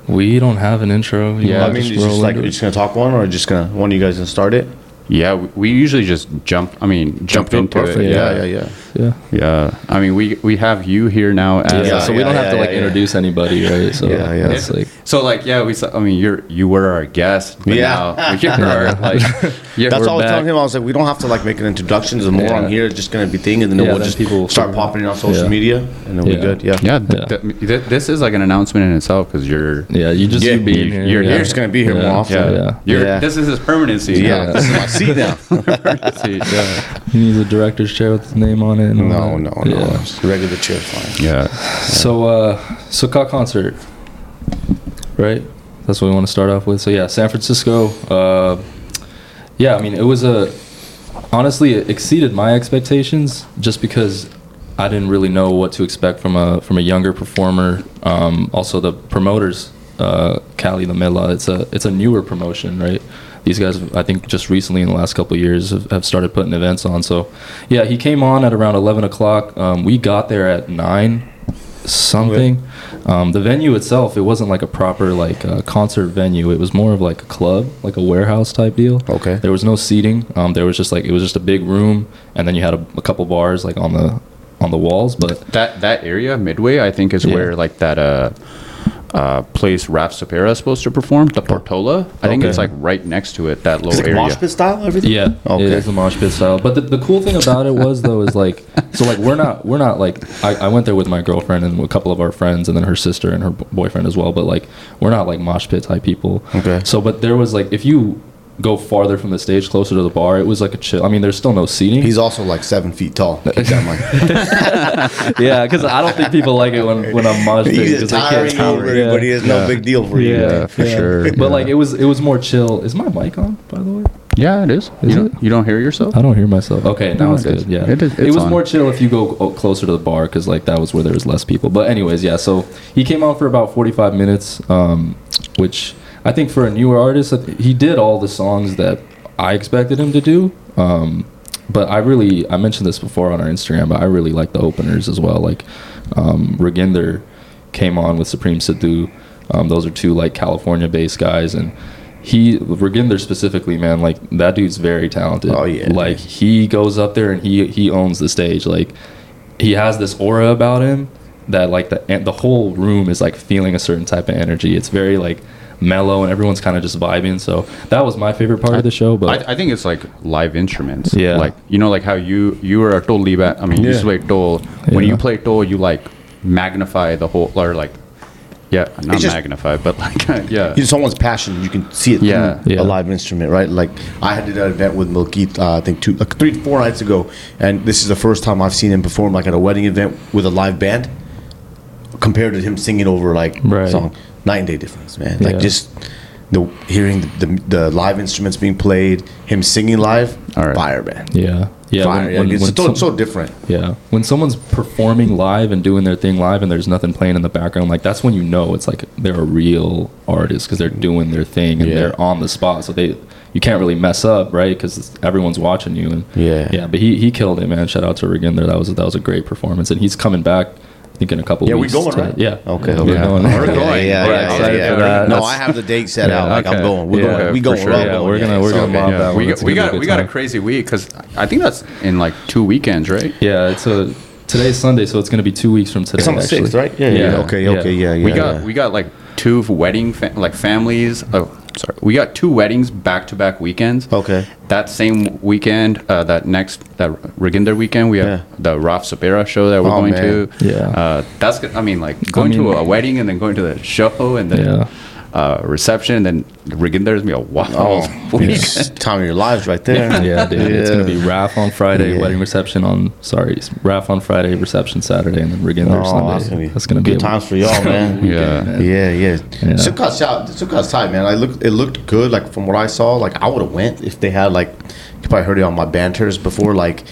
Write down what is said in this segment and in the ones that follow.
We don't have an intro. Yeah, I mean, it's just like, you're just gonna talk one, or just gonna one of you guys gonna start it? Yeah, we usually just jump into perfect. it. Yeah. I mean, we have you here now as So we don't have to introduce anybody, right? So It's like, you were our guest, but now you're like that's all I was telling him. I was like, we don't have to like make an introduction. The more I'm here, it's just gonna be thing, and then we'll just people start popping it on social media, and then we're good. This is like an announcement in itself, because you're you being here. You're just gonna be here more often. This is his permanency. This is my seat now. He needs a director's chair with his name on it. No. Regular chair, fine. Yeah. So Ka concert, right? That's what we want to start off with. So San Francisco. I mean, it was honestly, it exceeded my expectations, just because I didn't really know what to expect from a younger performer. Also, the promoters, Cali La Mela. It's a newer promotion, right? These guys, I think, just recently in the last couple of years have started putting events on. So, he came on at around 11 o'clock. We got there at 9 something. The venue itself, it wasn't like a proper concert venue. It was more of like a club, like a warehouse type deal. Okay. There was no seating. There was just it was just a big room, and then you had a couple bars like on the walls. But that area, Midway, I think is where like that place Raf Sapera is supposed to perform, the Portola. I think it's like right next to it, that little Is it area. mosh pit style, everything? Yeah, it is a mosh pit style. But the cool thing about it was, though, is like, so like we're not like, I went there with my girlfriend and a couple of our friends, and then her sister and her boyfriend as well. But like, we're not like mosh pit type people. Okay. So, but there was like, if you go farther from the stage, closer to the bar, it was like a chill. I mean, there's still no seating. He's also like 7 feet tall. Keep that in mind. Yeah, because I don't think people like it when I'm mosh pit. He's tiring over, but he is no big deal for you. Yeah, for sure. But like, it was more chill. Is my mic on, by the way? Yeah, it is. You don't hear yourself? I don't hear myself. Okay, now it's good. Yeah, it was on. more chill if you go closer to the bar, because like that was where there was less people. But anyways, so he came out for about 45 minutes, which I think for a newer artist, he did all the songs that I expected him to do. But I mentioned this before on our Instagram, but I really like the openers as well. Like Reginder came on with Supreme Sidhu. Those are two like California-based guys, and Reginder specifically, man, like that dude's very talented. Oh yeah. Like he goes up there and he owns the stage. Like he has this aura about him that like the whole room is like feeling a certain type of energy. It's very like mellow, and everyone's kind of just vibing. So that was my favorite part of the show. But I think it's like live instruments. Yeah. Like, like how you were a Tol Libat. I mean, you used to play Tol. When you play Tol, you like magnify the whole, or like, not magnify, but like, Someone's passion, you can see it through a live instrument, right? Like I did an event with Milkeet, I think 3-4 nights ago, and this is the first time I've seen him perform like at a wedding event with a live band, compared to him singing over like song. Night and day difference, man. Like just hearing the live instruments being played, him singing live, fire, man. Fire. It's so different. Yeah, when someone's performing live and doing their thing live, and there's nothing playing in the background, like that's when you know it's like they're a real artist, because they're doing their thing and they're on the spot. So you can't really mess up, right? Because everyone's watching you. And But he killed it, man. Shout out to Reginder. That was a great performance, and he's coming back. I think in a couple weeks. Yeah, we're going, right? Yeah. Okay. We're going. We're going. Yeah. Excited for that. No, I have the date set out. Like, I'm going. We're going. We going. Sure. We're gonna mob that one. We got a crazy week, because I think that's in like 2 weekends, right? Yeah, today's Sunday, so it's gonna be 2 weeks from today. It's on the 6th, right? Yeah. Okay. We got like 2 wedding families. Oh, sorry. We got 2 weddings back-to-back weekends. Okay. That same weekend, that Reginder weekend, we have the Raf Sapera show that we're going to. Yeah. That's good. I mean, like going to a wedding and then going to the show and then reception, and then Reginder's gonna be a wild weekend. Time of your lives right there. Yeah, dude. It's gonna be Raf on Friday, wedding reception Raf on Friday, reception Saturday, and then Reginder Sunday. That's gonna be good times for y'all, man. Yeah. Sukkot's tight, man. It looked good. Like from what I saw, like I would have went if they had like, you probably heard it on my banters before, like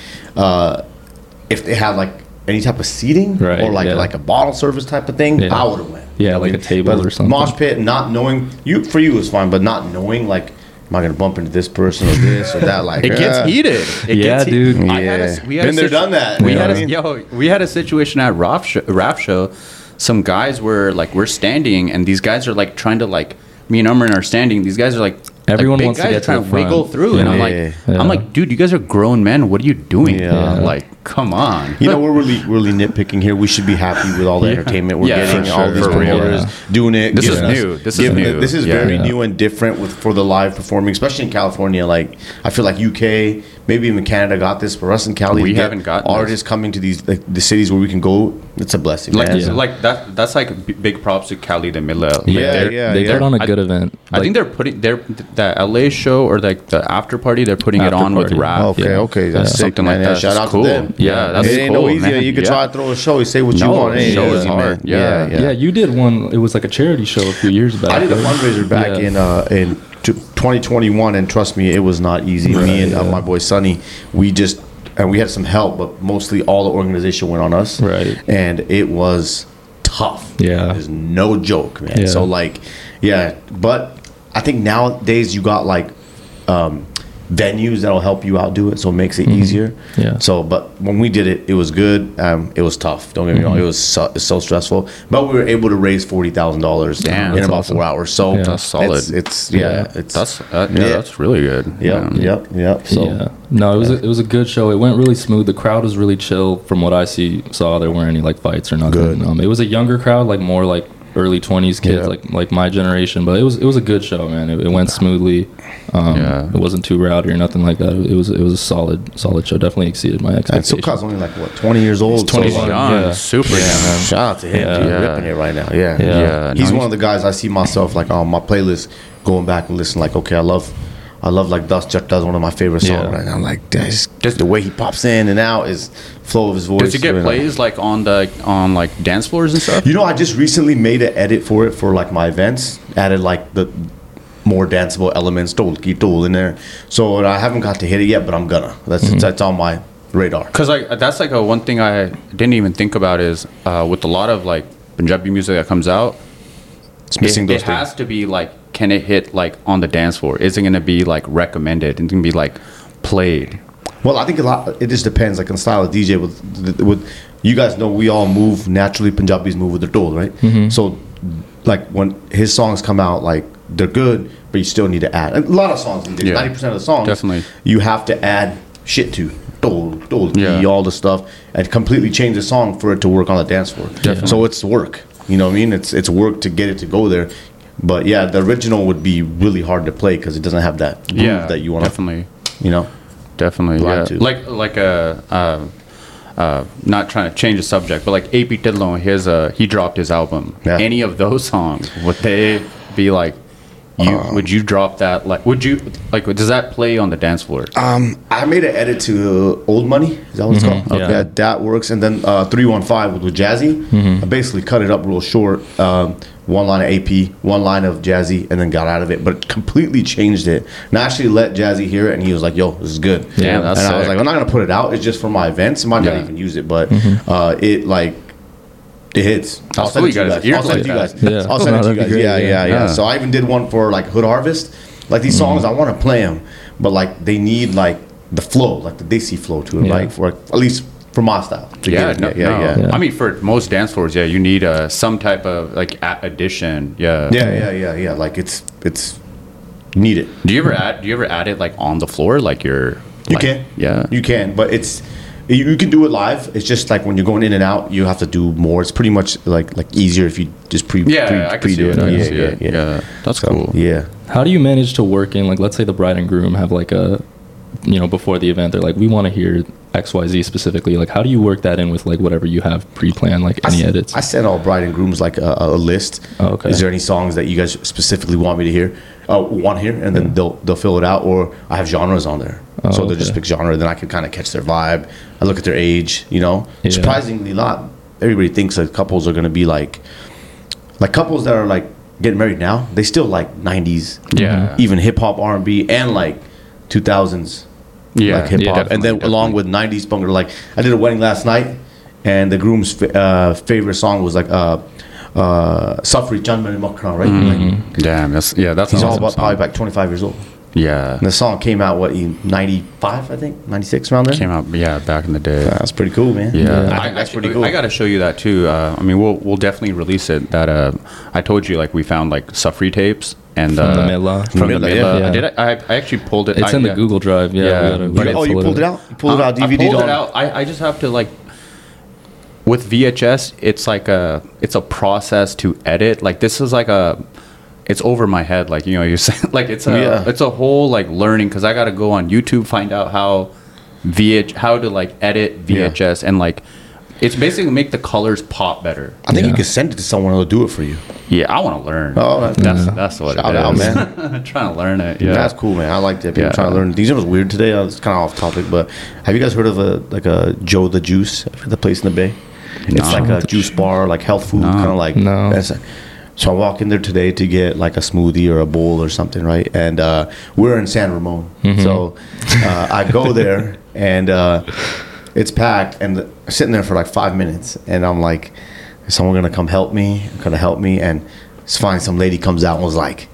if they had like any type of seating or like a bottle service type of thing, I would have went. Yeah, like a table or something. Mosh pit, not knowing for you was fine, but not knowing like, am I gonna bump into this person or this or that? Like it gets heated. Dude. We had been there, done that. We had a situation at Raf show some guys were like, we're standing, and these guys are like trying to like, me and Umran are standing. These guys are like, everyone like, wants to get trying to to wiggle through, yeah. and I'm like, dude, you guys are grown men. What are you doing? Yeah. Like, come on. You know, we're really nitpicking here. We should be happy with all the entertainment we're getting. For All sure, these for real. promoters doing it. This is giving us- new. This is giving- new. This is Yeah. very new and different for the live performing, especially in California. Like, I feel like UK, maybe even Canada got this, but us in Cali, We get haven't gotten artists coming to these like the cities where we can go. It's a blessing. Like, man. like that. That's like big props to Cali de Mila. Like, Yeah, They put on a I- good event. I think they're putting the LA show or like the after party. They're putting it After on with party. rap. Okay, that's sick, Something man. like that. Shout That's out cool. to them. Yeah, that's it ain't cool, no easy. man. You can Yeah. try to throw a show. You say what you No, want. Hey, show yeah, is hard. Yeah. Yeah, you did one. It was like a charity show a few years back. I did a right? fundraiser back Yeah. in 2021, and trust me, it was not easy. Me and my boy Sonny, we had some help, but mostly all the organization went on us. Right. And it was tough. Yeah. It's no joke, man. Yeah. So like, yeah, but I think nowadays you got like venues that'll help you outdo it, so it makes it easier. Yeah. So, but when we did it, it was good. It was tough. Don't get me wrong. It was so stressful, but we were able to raise $40,000 Damn, in that's about awesome. 4 hours. So Yeah. That's solid. It's That's really good. Yep. So yeah. No, it was a good show. It went really smooth. The crowd was really chill from what I saw. There weren't any like fights or nothing. Good. It was a younger crowd, like more like early 20s kids, Yeah. like my generation. But it was a good show, man. It went smoothly. It wasn't too rowdy or nothing like that. It was a solid show. Definitely exceeded my and expectations. Silka's only like what 20 years old. He's 20 so, young. Yeah. Super Yeah, young. man. Shout out to him, Yeah. dude. Yeah. Ripping it right now. Yeah. Yeah. He's No, one of the guys I see myself like on my playlist going back and listen like, okay, I love like Dust Does one of my favorite songs Yeah. right now. Like just the way he pops in and out, is flow of his voice. Does he get you know. plays like on like dance floors and stuff? You know, I just recently made an edit for it for like my events. Added like the more danceable elements, tool in there. So I haven't got to hit it yet, but I'm gonna. That's on my radar. Because like that's like a one thing I didn't even think about is with a lot of like Punjabi music that comes out, It's missing it those things. has to be like, can it hit like on the dance floor? Is it gonna be like recommended? It's gonna be like played. Well, I think a lot. It just depends, like on style of DJ. With you guys know, we all move naturally. Punjabis move with the dole, right? So, like when his songs come out, like they're good, but you still need to add. And a lot of songs, Yeah. 90% of the songs, Definitely. you have to add shit to dole, Yeah. all the stuff, and completely change the song for it to work on the dance floor. Definitely. So it's work. You know what I mean? It's work to get it to go there. But yeah, the original would be really hard to play because it doesn't have that groove that you want to. definitely. You know. Definitely, Glad yeah. to. Like not trying to change the subject, but like AP Tidlon, he dropped his album. Yeah. Any of those songs, would they be like, would you drop that? Like, would you like? Does that play on the dance floor? I made an edit to Old Money. Is that what it's called? Yeah. Yeah, that works. And then 315 with Jazzy. I basically cut it up real short. One line of AP, one line of Jazzy, and then got out of it. But completely changed it. And I actually let Jazzy hear it, and he was like, "Yo, this is good." Yeah, that's and I was sick. like, "I'm not gonna put it out. It's just for my events. I might not Yeah. even use it, but it hits. I'll send it to you guys. I'll send it to you guys. Yeah. I'll send it to That'd you be guys. great, Yeah. yeah. So I even did one for like Hood Harvest. Like these songs, I want to play them, but like they need like the flow, like the Desi flow to it, Yeah. like for at least for my style. to Yeah, get it. no. Yeah. I mean, for most dance floors, yeah, you need some type of like addition. Yeah. Yeah. Like it's need it. Do you ever add it like on the floor, like You like, can. Yeah. You can, but you can do it live. It's just like when you're going in and out, you have to do more. It's pretty much like easier if you just I can see do it. I can see Yeah, it. Yeah, that's cool. Yeah. How do you manage to work in, like, let's say the bride and groom have like a, before the event, they're like, we want to hear XYZ specifically. Like, how do you work that in with like whatever you have pre-planned, like any edits? I send all bride and grooms like a list. Oh, okay. Is there any songs that you guys specifically want me to hear? And then they'll fill it out. Or I have genres on there, Oh, so they'll just okay. pick genre. Then I can kind of catch their vibe. I look at their age. Yeah. Surprisingly, not everybody thinks that couples are gonna be like couples that are like getting married now. They still like 90s, Yeah. even hip hop, R&B, and like 2000s. Yeah, like hip hop, and then definitely, along with 90s punk. Like I did a wedding last night, and the groom's favorite song was like Safri Chanman Makran, right? Like, Damn, that's he's all awesome about song. probably like 25 years old. Yeah. And the song came out, what, in 95, I think? 96, around there? Came out, back in the day. That's pretty cool, man. Yeah. I think that's pretty cool. I got to show you that, too. I mean, we'll definitely release it. That I told you, like, we found, like, Sufri tapes. And, from the Midla. From the Midla. Yeah. I actually pulled it. It's in the Google Drive. Yeah. You pulled it out? You pulled it out, DVD? I pulled it out. I just have to, like... With VHS, it's like it's a process to edit. Like, this is like it's over my head. Like, you know, you're saying, like, it's a whole, like, learning, because I got to go on YouTube, find out how to, like, edit VHS, and, like, it's basically make the colors pop better. I think you could send it to someone who'll do it for you. Yeah, I want to learn. Oh, that's what Shout it is. out, man. Trying to learn it. Yeah, that's cool, man. I like that people trying to learn. These are weird today. It's kind of off topic, but have you guys heard of a Joe the Juice, the place in the Bay? It's like a juice bar, like health food, kind of like. No. So I walk in there today to get like a smoothie or a bowl or something, right? And we're in San Ramon. Mm-hmm. So I go there and it's packed, and I'm sitting there for like 5 minutes, and I'm like, is someone gonna come help me? Gonna help me? And it's fine. Some lady comes out and was like,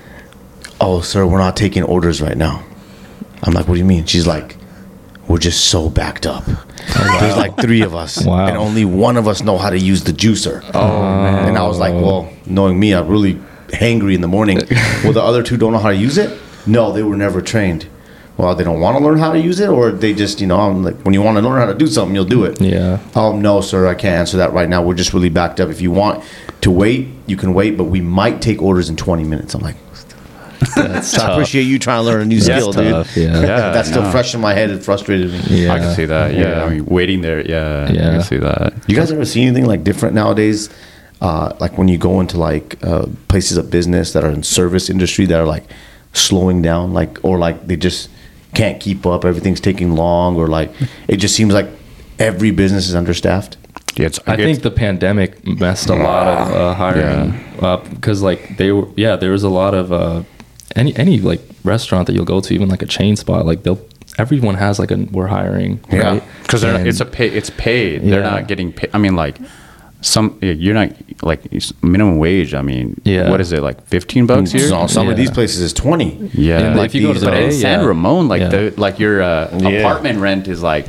"Oh, sir, we're not taking orders right now." I'm like, "What do you mean?" She's like, "We're just so backed up. There's like 3 of us, and only one of us know how to use the juicer." Oh, man. And I was like, well, knowing me, I'm really hangry in the morning. Well, the other 2 don't know how to use it? No, they were never trained. Well, they don't want to learn how to use it, or they just, you know, I'm like, when you want to learn how to do something, you'll do it. Yeah. No, sir, I can't answer that right now. We're just really backed up. If you want to wait, you can wait, but we might take orders in 20 minutes. I'm like, That's I appreciate you trying to learn a new skill, tough, dude. Yeah. That's still fresh in my head. It frustrated me. Yeah. I can see that. Yeah. I mean, waiting there. Yeah. I can see that. You guys ever see anything like different nowadays? Like when you go into like places of business that are in service industry that are like slowing down, like, or like they just can't keep up. Everything's taking long, or like it just seems like every business is understaffed. Yeah, I think the pandemic messed a lot of hiring up, because like there was a lot of any like restaurant that you'll go to, even like a chain spot, like everyone has like we're hiring, right? Because it's paid. They're not getting paid. I mean, like you're not like minimum wage. I mean, what is it, like $15 here? No, some of these places is 20. Yeah, and like if you go to the Bay, San Ramon, like your apartment rent is like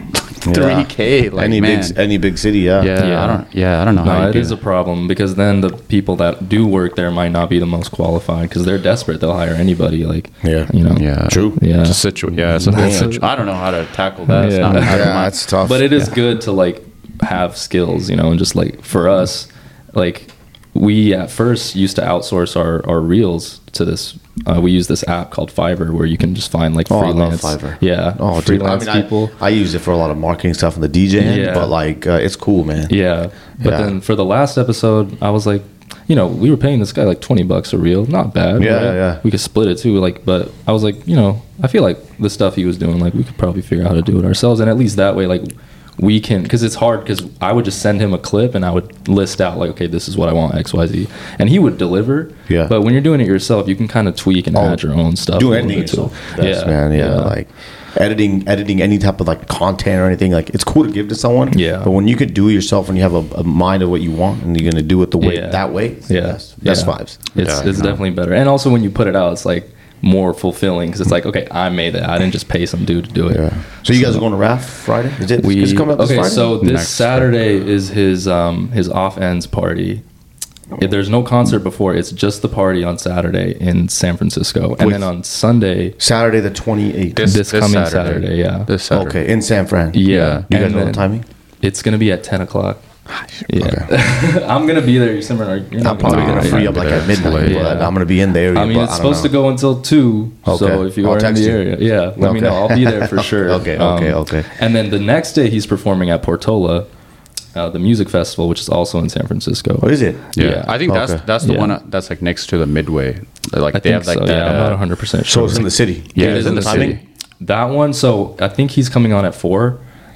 $3K. Like, any big city, I don't know. No, it is a problem, because then the people that do work there might not be the most qualified, because they're desperate. They'll hire anybody. Like, you know, true. Yeah, it's a situation. Yeah, it's a whole situation. I don't know how to tackle that. It's tough. But it is good to like have skills, you know, and just like for us, like we at first used to outsource our reels to this. We use this app called Fiverr, where you can just find like freelance. I love Fiverr. Yeah. Oh, freelance people. I use it for a lot of marketing stuff on the DJ end, but like it's cool, man. Yeah. But then for the last episode, I was like, you know, we were paying this guy like $20 a reel, not bad. Yeah. We could split it too, like. But I was like, you know, I feel like the stuff he was doing, like we could probably figure out how to do it ourselves, and at least that way, like, we can, because it's hard, because I would just send him a clip and I would list out like, okay, this is what I want, XYZ, and he would deliver. Yeah. But when you're doing it yourself, you can kind of tweak and add your own stuff. Do anything yourself. Man. Like editing any type of like content or anything, like it's cool to give to someone. Yeah. But when you could do it yourself, when you have a mind of what you want and you're gonna do it the way that way, that's vibes. It's definitely better. And also when you put it out, it's like more fulfilling, because it's like, okay, I made it. I didn't just pay some dude to do it. Yeah. So you guys are going to RAF Friday? Is it coming up this Friday? So this Saturday is his off ends party. There's no concert before. It's just the party on Saturday in San Francisco, and then on Sunday, Saturday the 28th. This coming Saturday, yeah. This Saturday. Okay, in San Fran. Yeah. You guys know the timing? It's gonna be at 10 o'clock. Yeah. Okay. I'm gonna be there. I'm probably gonna free up like at midnight, but I'm gonna be in the area. I mean, it's supposed to go until 2. So if you are in the area, let me know. I'll be there for sure. Okay. And then the next day, he's performing at Portola, the music festival, which is also in San Francisco. What is it? Yeah. I think that's the one that's like next to the Midway. Like I think so. Yeah, I'm not 100% sure. So it's in the city. Yeah, it's in the city. That one. So I think he's coming on at 4.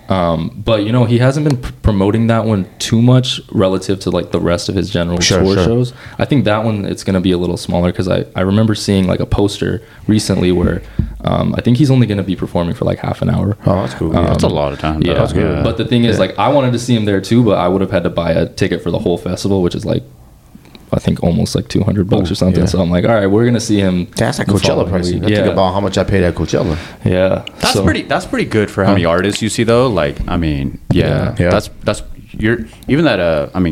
But you know, he hasn't been promoting that one too much relative to like the rest of his general tour shows. I think that one, it's going to be a little smaller, because I remember seeing like a poster recently where I think he's only going to be performing for like half an hour. Oh, that's cool. That's a lot of time. Yeah, that's good. But the thing is, like, I wanted to see him there too, but I would have had to buy a ticket for the whole festival, which is like I think almost like $200 or something. Yeah. So I'm like, all right, we're gonna see him. That's like Coachella pricing. I think about how much I paid at Coachella. Yeah, That's pretty good for how many artists you see though. Like, I mean, that's you're even that.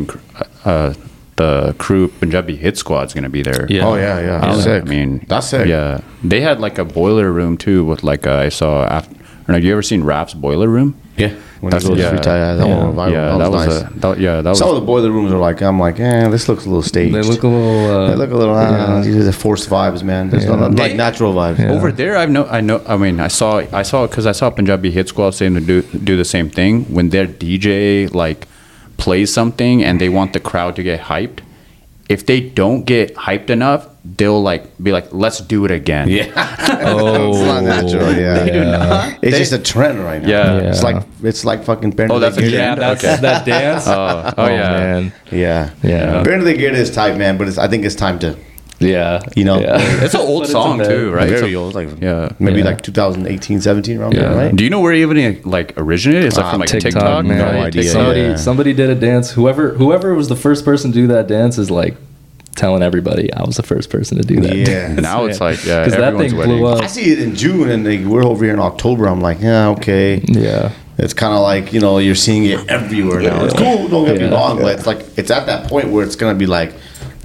The crew Punjabi Hit Squad's gonna be there. Yeah. Oh yeah. That's sick. I mean, that's sick. Yeah, they had like a boiler room too with like I saw. After, have you ever seen Rap's Boiler Room? Yeah. When he goes free tie, that one viral. Yeah, that was nice. That was. Some of the boiler rooms are like, I'm like, this looks a little staged. They look a little. These are the forced vibes, man. There's not like natural vibes. Yeah. Over there, I mean, I saw because I saw Punjabi Hit Squad saying to do the same thing when their DJ like plays something and they want the crowd to get hyped. If they don't get hyped enough, they'll like be like, "Let's do it again." Yeah. It's not natural. Yeah. They do not. It's just a trend right now. Yeah. It's like fucking. Oh, that's a trend. That's that dance. Oh yeah. Man. Yeah. Yeah. They Get It is tight, man. But I think it's time to. Yeah. You know, It's an old song too, right? Very old, like maybe like 2018, 17 around there, right? Do you know where it even like originated? It's like from like TikTok. Man. No idea. Somebody did a dance. Whoever was the first person to do that dance is like telling everybody I was the first person to do that. Yeah. dance. Now it's like because that thing blew up. I see it in June, and we're over here in October. I'm like, okay. Yeah. It's kind of like, you're seeing it everywhere now. It's cool, don't get me wrong, but it's like it's at that point where it's gonna be like,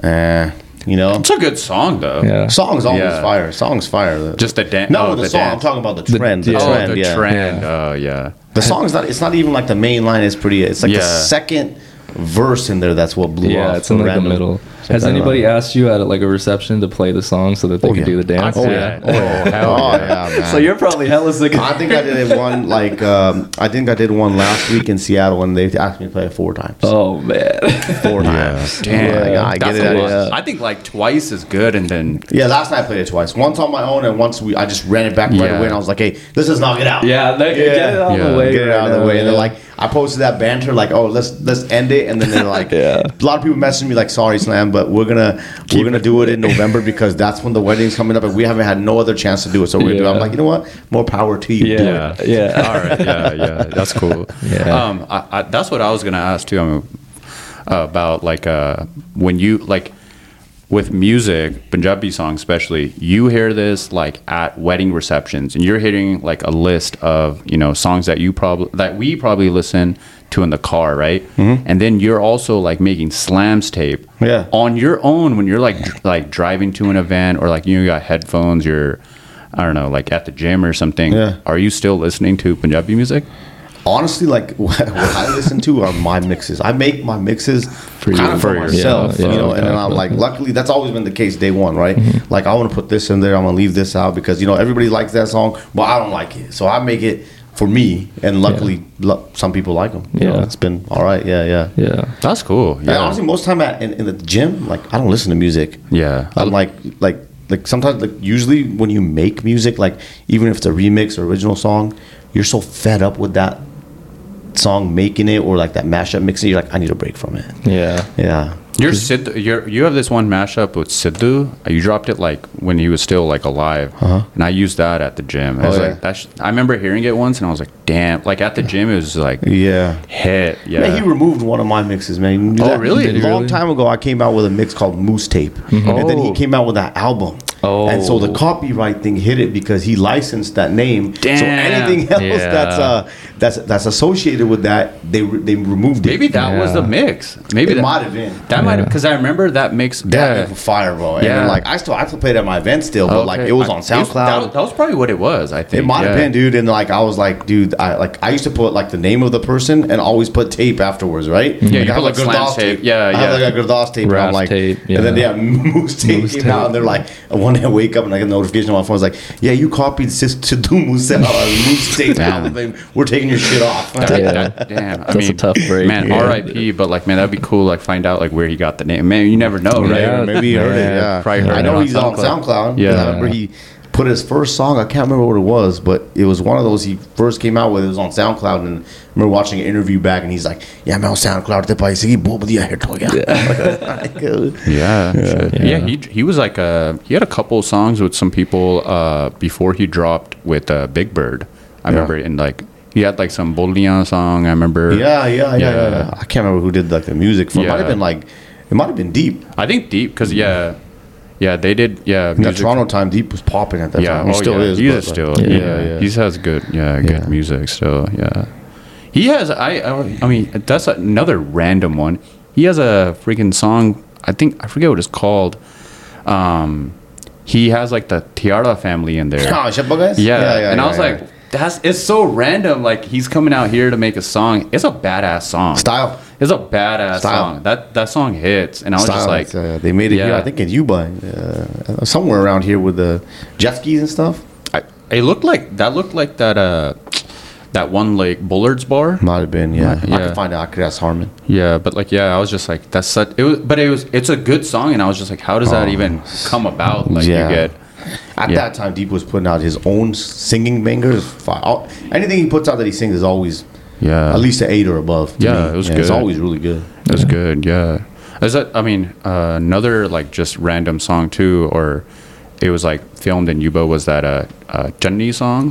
It's a good song though. Yeah. Song's always fire. Song's fire. Just the dance. No, the song. dance. I'm talking about the trend. The trend. trend. Oh yeah. The song's not. It's not even like the main line is pretty. It's like the second verse in there. That's what blew off. Yeah, it's in like the middle. Has anybody asked you at like a reception to play the song so that they can do the dance? Oh yeah. Man. So you're probably hella sick. I think I did one I think I did one last week in Seattle when they asked me to play it 4 times. Oh man, 4 times. Damn. Yeah, I get it. I think like twice is good, and then last night I played it twice. Once on my own, and once I just ran it back right away, and I was like, "Hey, let's just knock it out." get it out of the way. Get it out of the way. And they're like, I posted that banter like, "Oh, let's end it," and then they're like, a lot of people messaging me like, "Sorry, Slam, but we're gonna do it in November because that's when the wedding's coming up, and we haven't had no other chance to do it, so we're gonna do it." I'm like, you know what? More power to you. Yeah. All right. Yeah. That's cool. Yeah. That's what I was gonna ask too. About like when you like with music, Punjabi songs especially, you hear this like at wedding receptions, and you're hearing like a list of songs that we probably listen to in the car, right? Mm-hmm. And then you're also like making slams tape on your own when you're like driving to an event, or like you got headphones, you're I don't know, like at the gym or something. Are you still listening to Punjabi music? Honestly, like what I listen to are my mixes. I make my mixes for myself, and then I'm like, luckily that's always been the case day one, right? Mm-hmm. Like I want to put this in there, I'm gonna leave this out because everybody likes that song, but I don't like it, so I make it for me, and luckily some people like them. It's been all right. Yeah. That's cool. Yeah. Honestly, most time in the gym, like I don't listen to music. Yeah, I'm like sometimes, like usually when you make music, like even if it's a remix or original song, you're so fed up with that song making it, or like that mashup mixing, you're like, I need a break from it. Yeah. You have this one mashup with Sidhu. You dropped it like when he was still like alive, and I used that at the gym. I remember hearing it once, and I was like, "Damn!" Like at the gym, it was like, hit. Yeah. Man, he removed one of my mixes, man. Really? A long time ago, I came out with a mix called Moose Tape, and then he came out with that album. And so the copyright thing hit it because he licensed that name. Damn. So anything else that's associated with that, they removed it. Maybe that was the mix. Maybe it might have been. That might have, because I remember that mix. That was fire, bro. And then, like I still play it at my events still, but like it was on SoundCloud. That was probably what it was. I think it might have been, dude. And like I was like, dude, I used to put like the name of the person and always put tape afterwards, right? Yeah, you put like Gurdas tape. I have like a Gurdas tape, and I'm like, and then Moose tape came out, and they're like, one day I wake up and I get a notification on my phone. It's like, yeah, you copied Sidhu Moose tape. We're taking your shit off. Damn, that's a tough break, man. R.I.P. But like, man, that'd be cool. Like, find out like where he got the name. Man, you never know, right? Yeah, maybe he heard it. Yeah, I know he's on SoundCloud. Yeah, I remember he put his first song. I can't remember what it was, but it was one of those he first came out with. It was on SoundCloud, and I remember watching an interview back, and he's like, "Yeah, I'm on SoundCloud." He was like he had a couple of songs with some people before he dropped with Big Bird. I remember, and like he had like some Bolian song. I remember. Yeah. I can't remember who did like the music for. It might have been like It might have been Deep. I think Deep, because they did. Yeah, in that Toronto time, Deep was popping at that time. He still is. He is still. Yeah. He has good music still. Yeah, he has. I mean, that's another random one. He has a freaking song. I forget what it's called. He has like the Tiara family in there. Oh, Guys? Yeah. And I was like, it's so random. Like, he's coming out here to make a song. It's a badass song. Style. It's a badass song. That song hits. And I was just like, they made it here, I think in Yuba, somewhere around here with the jet skis and stuff. It looked like that one like Bullard's bar. Might have been, yeah. I could find out. I could ask Harmon. Yeah, but like, I was just like, that's such. It's a good song, and I was just like, how does that even come about? Like, you get. At that time, Deep was putting out his own singing bangers. Anything he puts out that he sings is always at least an 8 or above. Yeah, it was good. It's always really good. It was good. Yeah. Is that? I mean, another like just random song too, or it was like filmed in Yuba. Was that Chunni song?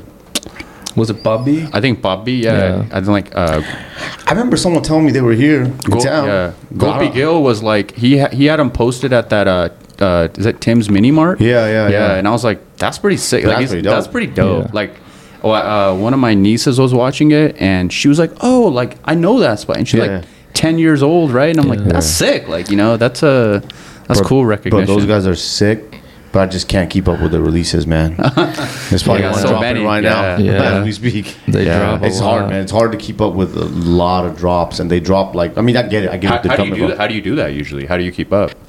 Was it Bobby? I think Bobby. Yeah. I think like. I remember someone telling me they were here in town. Yeah. Goldie Gill was like he had him posted at that. Is that Tim's Mini Mart? Yeah. And I was like, that's pretty sick. That's pretty dope. Yeah. Like, one of my nieces was watching it, and she was like, oh, like, I know that spot. And she's like 10 years old, right? And I'm like, that's sick. Like, that's cool recognition. Bro, those guys are sick, but I just can't keep up with the releases, man. There's probably one dropping right now as we speak. They drop It's hard, man. It's hard to keep up with a lot of drops, and they drop like, I mean, I get it. How do you do that usually? How do you keep up?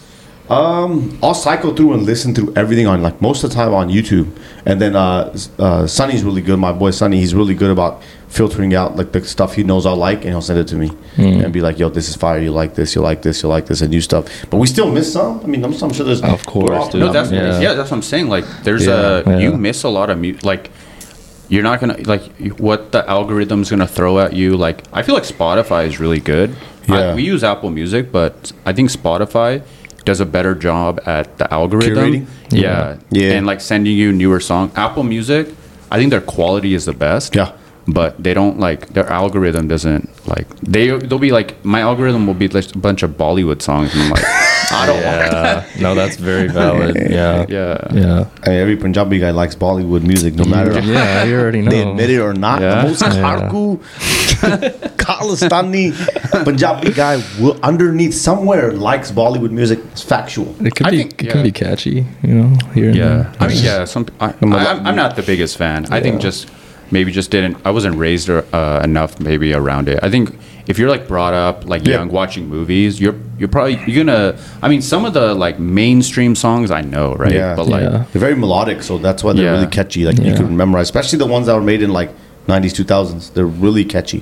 I'll cycle through and listen through everything on, like, most of the time on YouTube, and then Sonny's really good. My boy Sonny, he's really good about filtering out like the stuff he knows I'll like, and he'll send it to me and be like, yo, this is fire, you like this, and new stuff. But we still miss some. I mean, I'm sure there's, of course, dude. No, that's what I'm saying. Like, there's you miss a lot of music. Like, you're not gonna like what the algorithm's gonna throw at you. Like, I feel like Spotify is really good. We use Apple Music, but I think Spotify does a better job at the algorithm. Curating? And like sending you newer songs. Apple Music, I think their quality is the best. But they don't like, their algorithm doesn't like, they'll be like, my algorithm will be like a bunch of Bollywood songs, and I'm like, I don't want that. No, that's very valid. Yeah. I mean, every Punjabi guy likes Bollywood music, no matter you already know. They admit it or not. The most Kharku, Khalistani Punjabi guy will underneath somewhere likes Bollywood music. It's factual. It can be catchy, here and there. I mean, I'm not the biggest fan. I think I wasn't raised enough maybe around it. I think if you're like brought up like young watching movies, you're gonna, I mean, some of the like mainstream songs I know, right? But like they're very melodic, so that's why they're really catchy. Like you can memorize, especially the ones that were made in like 90s, 2000s. They're really catchy.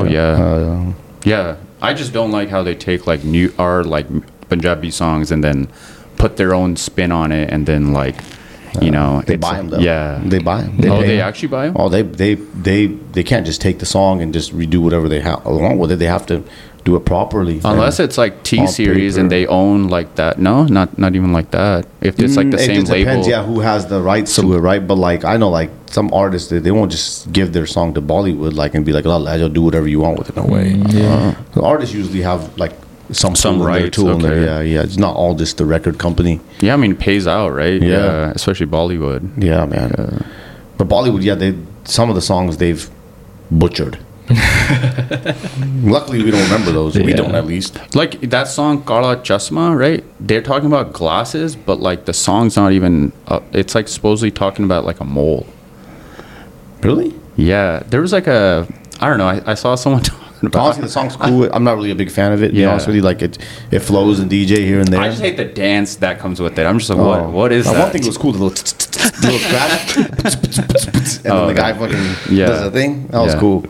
I just don't like how they take like like Punjabi songs and then put their own spin on it, and then like they buy them though. They buy them. They actually buy them. Oh, they can't just take the song and just redo whatever they have along with it. They have to do it properly. Unless it's like T Series and they own like that. No, not even like that. If it's like the same label. It depends, who has the rights to it, right? But like I know, like some artists, they won't just give their song to Bollywood, like, and be like, "Oh, you'll do whatever you want with it." No way. The artists usually have like some rights in there. It's not all just the record company. I mean, it pays out, right? Especially Bollywood. Man. But Bollywood, some of the songs they've butchered. Luckily we don't remember those. We don't, at least. Like that song Kala Chasma, right? They're talking about glasses, but like the song's not even it's like supposedly talking about like a mole. Really? Yeah, there was like I don't know, I saw someone honestly, the song's cool. I'm not really a big fan of it. To be honest with you, like it flows and DJ here and there. I just hate the dance that comes with it. I'm just like, what is that? One thing was cool, the little scratch, and then the guy fucking does a thing. That was cool.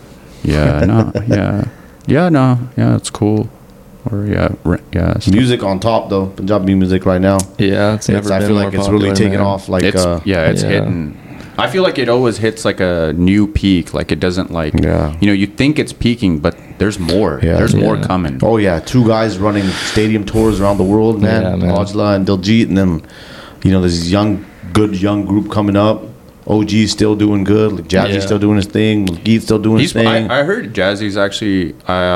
It's cool. Or music on top though, Punjabi music right now. I feel like it's really taking off. Like it's hitting. I feel like it always hits like a new peak. Like it doesn't like you think it's peaking, but there's more. There's more coming. Oh yeah, 2 guys running stadium tours around the world, man. Ojla and Diljit, and then there's this good young group coming up. OG's still doing good. Like Jazzy's still doing his thing. Malkeet's still doing his thing. I heard Jazzy's actually.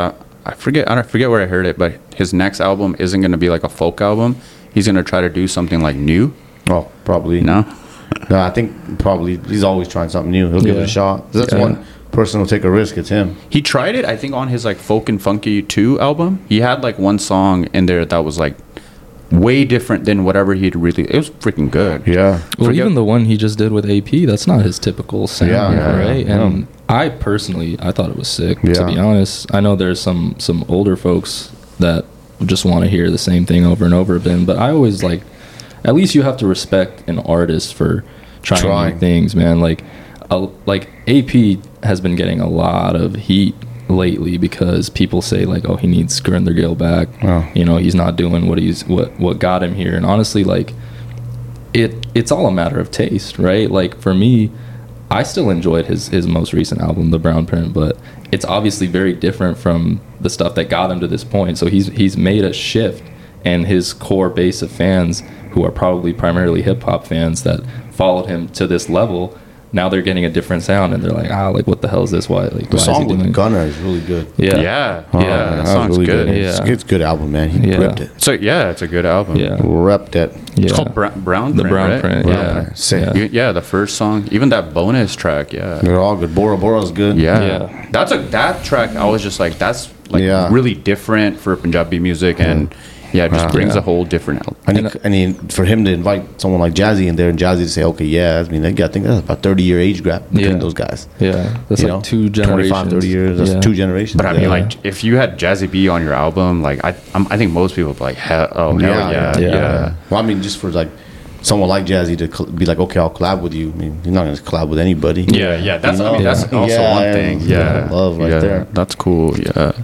I forget where I heard it, but his next album isn't going to be like a folk album. He's going to try to do something like new. Oh, probably. No, I think probably he's always trying something new. He'll give it a shot. That's one person who'll take a risk. It's him. He tried it, I think, on his like Folk and Funky 2 album. He had like one song in there that was like way different than whatever he'd really. It was freaking good. Yeah. Well, even the one he just did with AP, that's not his typical sound, right? Yeah. And I personally, I thought it was sick. To be honest, I know there's some older folks that just want to hear the same thing over and over again, but I always like, at least you have to respect an artist for trying new things, man. Like AP has been getting a lot of heat lately because people say like, oh, he needs Gurinder Gill back. You know, he's not doing what got him here. And honestly, like it's all a matter of taste, right? Like for me, I still enjoyed his most recent album, The Brown Print, but it's obviously very different from the stuff that got him to this point. So he's made a shift, and his core base of fans, who are probably primarily hip hop fans that followed him to this level, now they're getting a different sound, and they're like, like, what the hell is this? Why? Like, the song with Gunner is really good. Yeah. That song's really good. Yeah. It's a good album, man. He ripped it. So it's a good album. Yeah, ripped it. It's called Brown Print. The Brown Print. Print. Yeah, the first song, even that bonus track. Yeah, they're all good. Bora Bora's good. Yeah. That track. I was just like, that's like really different for Punjabi music, and it just brings a whole different. And for him to invite someone like Jazzy in there, and Jazzy to say, okay, I mean, I think that's about 30-year age gap between those guys. Yeah, that's like 2 generations. 25, 30 years. That's 2 generations. But I mean, like, if you had Jazzy B on your album, like, I think most people would be like, hell yeah. Well, I mean, just for like someone like Jazzy to be like, okay, I'll collab with you. I mean, you're not going to collab with anybody. Yeah. That's that's also one thing. Yeah, love right there. That's cool.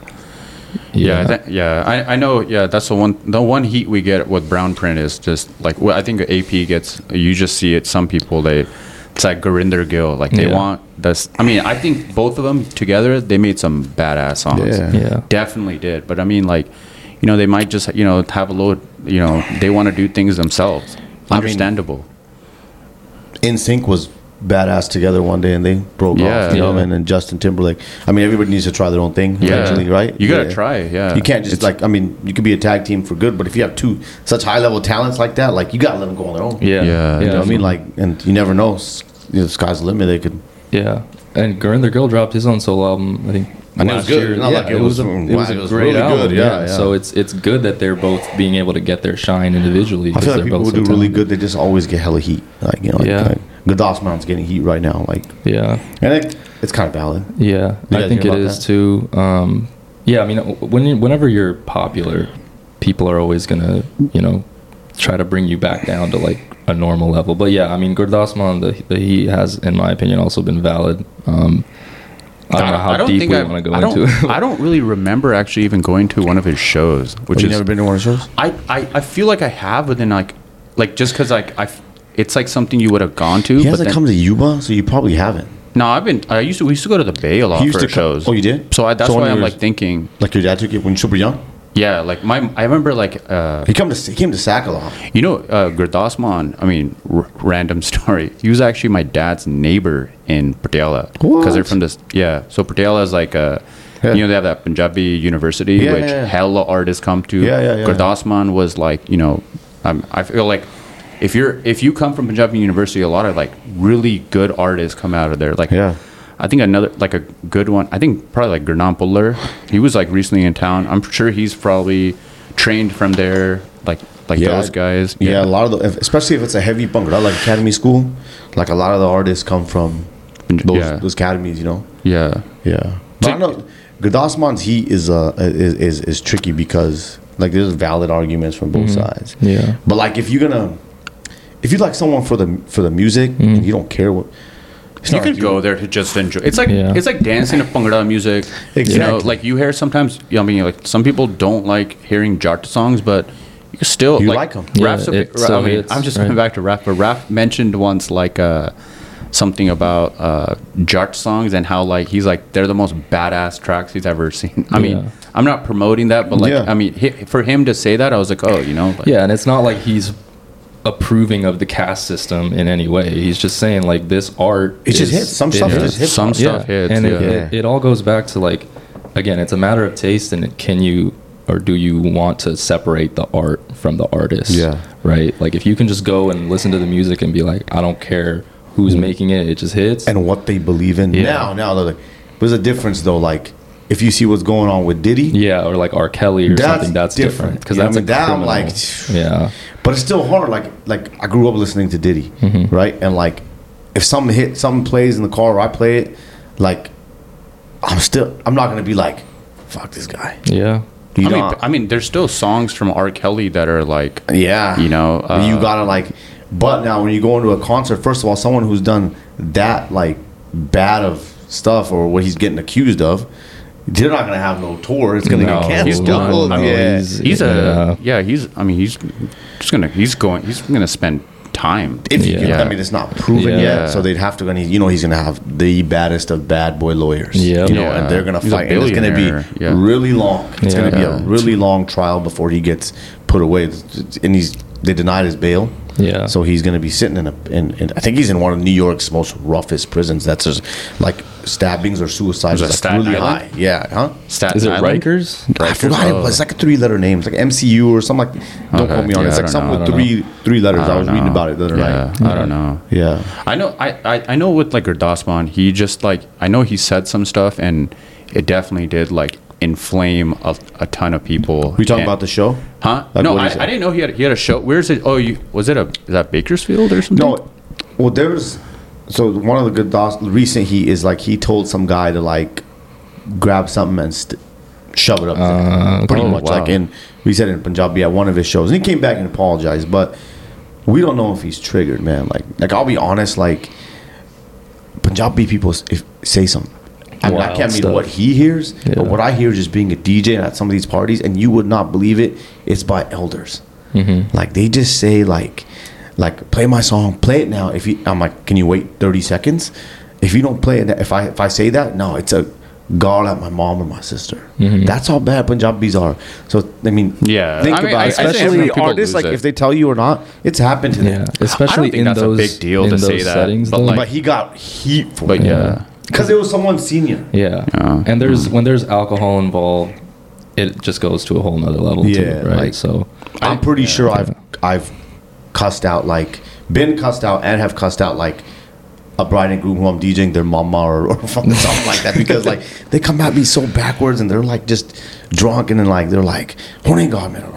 I know. Yeah, that's the one heat we get with Brown Print is just like, I think AP gets. You just see it. Some people it's like Gurinder Gill. Like they want this. I mean, I think both of them together, they made some badass songs. Yeah, definitely did. But I mean, like, you know, they might just have a little. You know, they want to do things themselves. Understandable. NSYNC was badass together one day, and they broke off. You know, and Justin Timberlake. I mean, everybody needs to try their own thing eventually, right? You gotta try. Yeah, you can't just you could be a tag team for good, but if you have 2 such high level talents like that, like you gotta let them go on their own. Yeah. You know what I mean? Like, and you never know. The sky's the limit. They could. Yeah, and Gurinder Gill dropped his own solo album, I think. And it was good. It was a great really album. Good. Yeah. So it's good that they're both being able to get their shine individually. I feel like people who do really good, they just always get hella heat. Like, you know, like Gurdas Man's getting heat right now. Like, and it's kind of valid. Yeah, I think it is too. I mean, whenever you're popular, people are always gonna, try to bring you back down to like a normal level. But yeah, I mean, Gurdas Man, the heat has, in my opinion, also been valid. I don't know how deep we want to go into it. I don't really remember actually even going to one of his shows. Which you never been to one of his shows? I feel like I have, but then like just because it's like something you would have gone to. He hasn't come to Yuba, so you probably haven't. No, we used to go to the Bay a lot for shows. Oh, you did? So that's why I'm like thinking. Like your dad took you when you were super young? Yeah, like I remember like he came to Sac a lot. You know, Gurdas Man, I mean, random story. He was actually my dad's neighbor in Patiala because they're from this. Yeah, so Patiala is like they have that Punjabi university which hella artists come to. Gurdas Man was like, I feel like if you come from Punjabi University, a lot of like really good artists come out of there. Like I think another like a good one. I think probably like Gurnaam Puller. He was like recently in town. I'm sure he's probably trained from there. Like those guys. Yeah, a lot of especially if it's a heavy bhangra like academy school. Like a lot of the artists come from those academies. Yeah. But I know Gurdas Man's heat is tricky because like there's valid arguments from both sides. Yeah. But like if you like someone for the music and you don't care what. You could go there to just enjoy. It's like dancing to Bhangra music. Exactly. Like you hear sometimes. I mean, like some people don't like hearing Jat songs, but you still like them. I'm just coming back to Raf. But Raf mentioned once like something about Jat songs and how like he's like they're the most badass tracks he's ever seen. I mean, I'm not promoting that, but like I mean, for him to say that, I was like, and it's not like he's approving of the caste system in any way. He's just saying like this art just hits. Some stuff just hits. Some stuff hits. And it all goes back to like, again, it's a matter of taste, and can you or do you want to separate the art from the artist? Yeah. Right. Like if you can just go and listen to the music and be like, I don't care who's making it, it just hits. And what they believe in. Yeah. Now, like, there's a difference though. Like if you see what's going on with Diddy, yeah, or like R. Kelly or something, that's different because that's that like, yeah. But it's still hard. Like I grew up listening to Diddy, right? And like if something plays in the car or I play it, like I'm not gonna be like, fuck this guy. Yeah. I mean, there's still songs from R. Kelly that are like, yeah, you know, you gotta like. But now, when you go into a concert, first of all, someone who's done that like bad of stuff or what he's getting accused of, they're not gonna have no tour. It's gonna get canceled. He's done. I mean, he's gonna spend time. If you can, I mean, it's not proven yet, so they'd have to. He's gonna have the baddest of bad boy lawyers. And they're gonna fight, and it's gonna be really long. It's gonna be a really long trial before he gets put away, and they denied his bail. Yeah. So he's going to be sitting in I think he's in one of New York's most roughest prisons. That's just like stabbings or suicides. It's like really high. Yeah. Huh? Is it Rikers? I forgot. It's like a 3-letter name. It's like MCU or something like. Don't quote me on it. It's like something with three letters. I was reading about it the other night. I don't know. Yeah. I know with like Dasman, he just like, I know he said some stuff and it definitely did like inflame a ton of people. We talking about the show? Huh? Like, no, I didn't know he had a show. Where is it? Oh, is that Bakersfield or something? No. Well, so one of the good recent he told some guy to like grab something and shove it up pretty much. Wow. Like we said in Punjabi at one of his shows, and he came back and apologized, but we don't know if he's triggered, man. Like I'll be honest, like Punjabi people say something. I mean, I can't mean what he hears, but what I hear just being a DJ at some of these parties, and you would not believe it, it's by elders. Like they just say like play my song, play it now. I'm like, can you wait 30 seconds? If you don't play it, if I say that, no, it's a guard at my mom or my sister. That's how bad Punjabis are. So I mean, think about it. Especially artists, like if they tell you or not, it's happened to them. Especially in that's those a big deal to say that. Settings, but he got heat for it. Because it was someone senior. Yeah. And when there's alcohol involved, it just goes to a whole nother level too, right? Like, so I'm pretty sure I've cussed out, like been cussed out and have cussed out like a bride and groom who I'm DJing their mama or something like that, because like they come at me so backwards and they're like just drunk and then like they're like and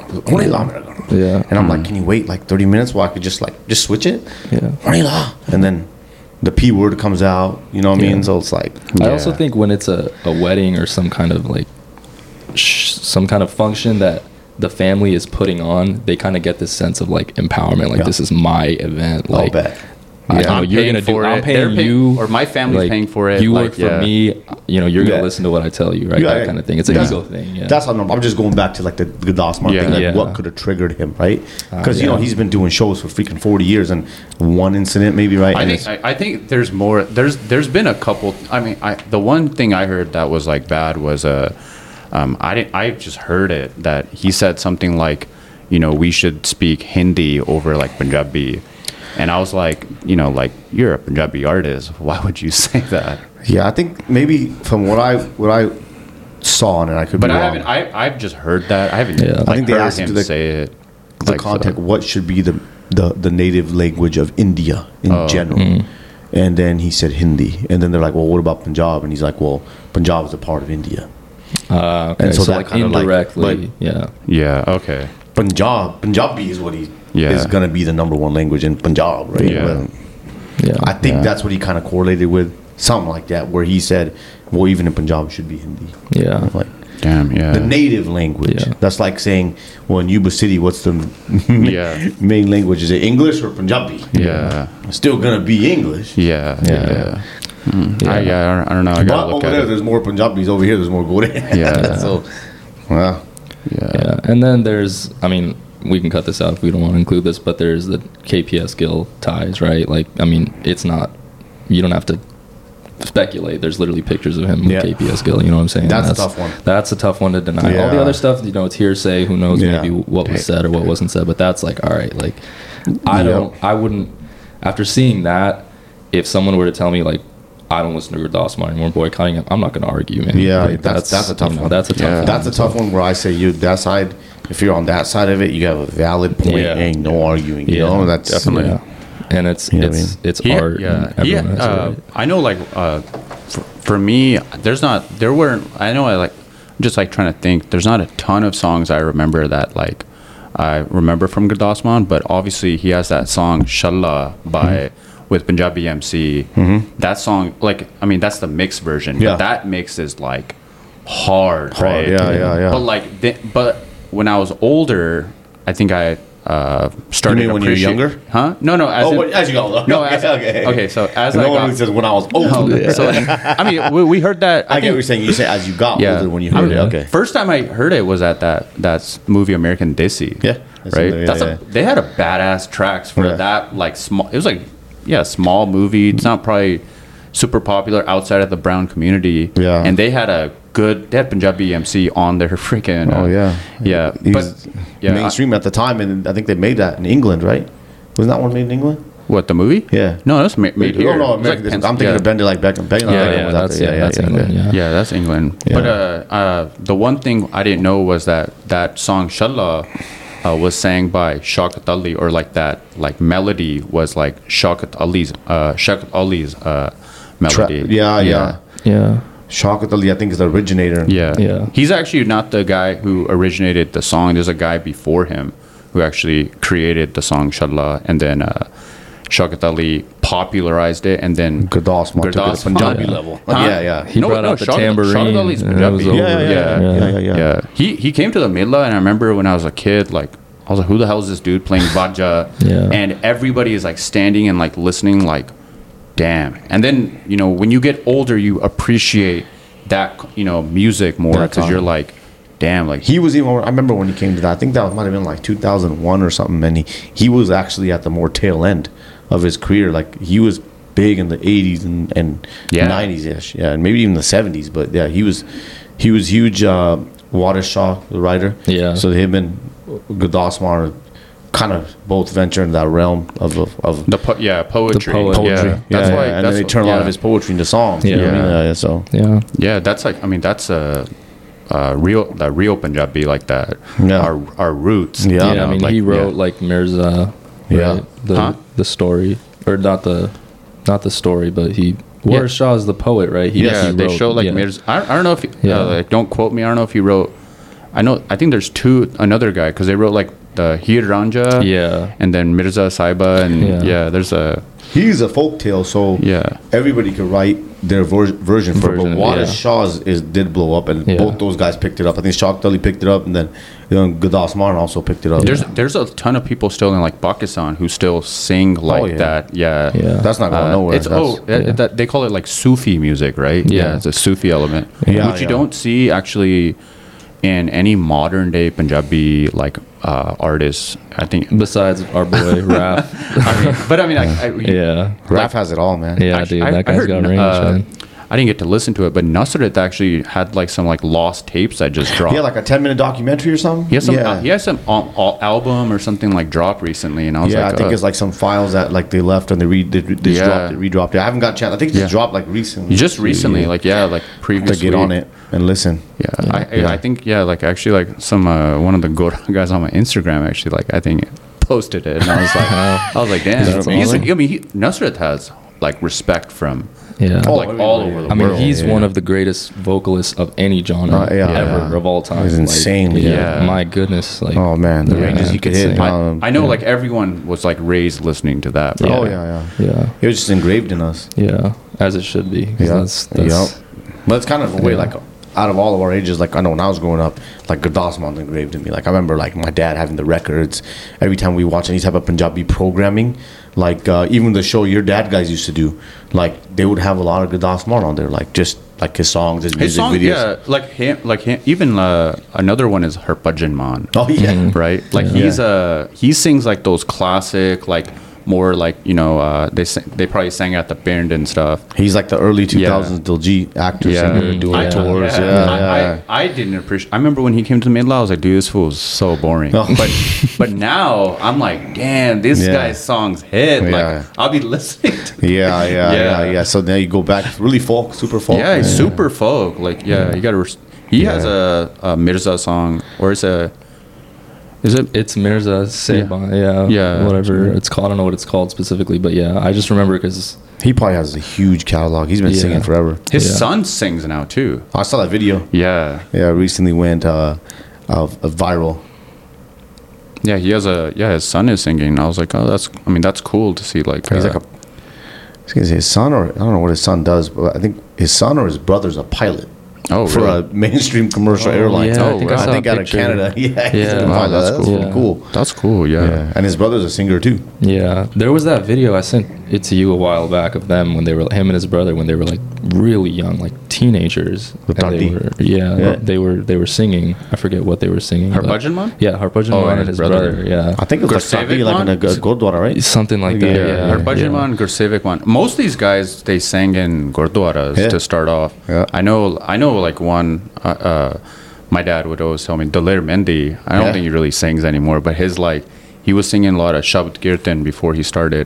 I'm like, can you wait like 30 minutes while I could just switch it? And then the P word comes out, you know what I mean? So it's like, I also think when it's a wedding or some kind of like some kind of function that the family is putting on, they kind of get this sense of like empowerment, like this is my event, like I'm paying you, or my family's like, paying for it. You work for me, you're gonna listen to what I tell you, right? That kind of thing. It's an ego thing. Yeah. That's how I'm just going back to like the Dasman thing, like what could have triggered him, right? Because he's been doing shows for freaking 40 years, and one incident maybe, right? I think there's more. There's been a couple. I mean, the one thing I heard that was like bad was I just heard it that he said something like, we should speak Hindi over like Punjabi. And I was like, like you're a Punjabi artist. Why would you say that? Yeah, I think maybe from what I saw, and I could be wrong. I've just heard that. I haven't. Like, I think they asked him to say it. The context. What should be the native language of India in general? And then he said Hindi, and then they're like, well, what about Punjab? And he's like, well, Punjab is a part of India. Okay. And so that like kind indirectly, okay. Punjabi is what he is going to be the number one language in Punjab, right? I think that's what he kind of correlated with, something like that, where he said, well, even in Punjab it should be Hindi. Yeah. Like, the native language. That's like saying, well, in Yuba City, what's the main language? Is it English or Punjabi? It's still going to be English. I don't know. I but over there's more Punjabis. Over here, there's more Gore. So, well. Yeah. And then there's, I mean, we can cut this out if we don't want to include this, but there's the KPS Gill ties, right? Like, I mean, it's not, you don't have to speculate. There's literally pictures of him with KPS Gill, you know what I'm saying? That's a tough one. That's a tough one to deny. All the other stuff, it's hearsay, who knows maybe what was said or what wasn't said, but that's like, all right, like, I wouldn't, after seeing that, if someone were to tell me, like, I don't listen to Gurdas Mann anymore, boycotting him. I'm not going to argue, man. Yeah, Like, that's a tough one. That's a tough one. That's a tough one where I say that side. If you're on that side of it, you have a valid point. Yeah. Ain't no arguing. You know, that's definitely. Yeah. And it's art. Yeah, and I know. Like for me, there weren't. I know. I like just like trying to think. There's not a ton of songs I remember that like I remember from Gurdas Mann, but obviously he has that song "Shallah" by with Punjabi MC. That song, like, I mean, that's the mixed version. Yeah. But that mix is like hard, right? Yeah. But like, but when I was older, I think I started. You mean when you were younger? Huh? No. As you got older. No, okay. So as I got, says when I was older. so I mean, we heard that. I get what you're saying. You say as you got older when you heard it. Okay. First time I heard it was at that movie American Desi. Yeah. Right. They had a badass tracks for that like small. It was like small movie. It's not probably super popular outside of the brown community. Yeah. And they had they had Punjabi MC on their freaking. Yeah. But mainstream at the time, and I think they made that in England, right? Wasn't that one made in England? What, the movie? Yeah. No, that's made here. No, American. I'm thinking of Bend It Like Beckham. That's England. Yeah, that's England. Yeah. But the one thing I didn't know was that song Shallah was sang by Shaukat Ali, or like that like melody was like Shaukat Ali's melody. Yeah. Shaukat Ali, I think, is the originator. Yeah. He's actually not the guy who originated the song. There's a guy before him who actually created the song Shallah, and then Shaukat Ali popularized it, and then Gurdas Mann took it to Punjabi level. Yeah. He brought out the tambourine. Shaukat Ali's Punjabi. Yeah. He came to the Midla, and I remember when I was a kid, like, I was like, who the hell is this dude playing Baja? And everybody is like standing and like listening, like, damn. And then, you know, when you get older, you appreciate that, you know, music more, because you're like, damn, like, he was even. I remember when he came to that. I think that might have been like 2001 or something. And he was actually at the more tail end of his career. Like, he was big in the 80s and 90s ish, and maybe even the 70s. But yeah, he was huge. Water Shaw, the writer. Yeah. So him and Gurdas Mann kind of both venture into that realm of poetry. The poetry. Yeah. That's why. And then they turn a lot of his poetry into songs. So that's like, I mean, that's a real Punjabi, like that. Our roots. Yeah. I mean, like, he wrote like Mirza. Right? The story, or not the story, but he. Water Shaw is the poet, right? He wrote, they show like Mirza. I don't know if like, don't quote me. I don't know if he wrote. I think there's another guy, because they wrote like the Hir Ranja, and then Mirza Saiba, and there's a. He's a folktale, so everybody could write their version for it. But Water Shaw's did blow up, and both those guys picked it up. I think Shaukat Ali picked it up, and then Gurdas Mann also picked it up. There's a ton of people still in like Pakistan who still sing like that. Yeah, that's not going nowhere. They call it like Sufi music, right? Yeah, it's a Sufi element, which you don't see actually in any modern day Punjabi like artists, I think, besides our boy Raf. Raf has it all, man. Yeah, dude, that guy's got range, man. I didn't get to listen to it, but Nusrat actually had like some like lost tapes that just dropped. Yeah, like a 10-minute documentary or something. He has some album or something like dropped recently, and I was like, I think it's like some files that like they left and they redropped it. I haven't got a chance. I think it just dropped like recently. Just recently, like previously. To get on it and listen. I think like actually like some one of the Gora guys on my Instagram actually, like, I think posted it, and I was like, damn. Nusrat has like respect from. All over the world. I mean, he's one of the greatest vocalists of any genre ever of all time. He's insane. My goodness. Like, oh man, the ranges he could hit. I know, like, everyone was like raised listening to that. Bro. It was just engraved in us. Yeah, as it should be. That's But it's kind of a way, like, out of all of our ages, like, I know when I was growing up, like, Gurdas Mann engraved in me. Like, I remember, like, my dad having the records. Every time we watch any type of Punjabi programming, like, even the show your dad guys used to do, like, they would have a lot of Gurdas Mann on there, like, just like his songs, his music videos. Yeah, like him. Even another one is Harbhajan Mann. Oh yeah, right. Like he sings like those classic like more like they probably sang at the Band and stuff. He's like the early 2000s Diljit actor singer doing tours. I didn't appreciate. I remember when he came to the Midla, I was like, dude, this fool is so boring. Oh. But now I'm like, damn, this guy's songs hit. Like I'll be listening to. Yeah. So now you go back, really folk, super folk. Yeah, he's super folk. Like you got to. He has a Mirza song, or is it? It's Mirza Seban, whatever it's called. I don't know what it's called specifically, but I just remember because he probably has a huge catalog. He's been singing forever. His son sings now too. I saw that video. Yeah, recently went viral. Yeah, his son is singing. I was like, oh, that's cool to see. Like, he's like I was gonna say his son, or I don't know what his son does, but I think his son or his brother's a pilot. Oh, for really? a mainstream commercial airline. Yeah, I think out of Canada. Wow, that's cool. Cool. That's cool. Yeah. And his brother's a singer too. Yeah, there was that video I sent it to you a while back of them when they were him and his brother when they were like really young, like teenagers. They were singing. I forget what they were singing. Harbhajan Man? Yeah, Harbhajan Man and his brother. Yeah, I think it was like in a Gurdwara, right? Something like that. Yeah, Harbhajan Man, Gursevik Man. Most of these guys they sang in Gurdwaras to start off. Yeah. I know like one. My dad would always tell me Daler Mendi. I don't think he really sings anymore, but he was singing a lot of Shabd Kirtan before he started.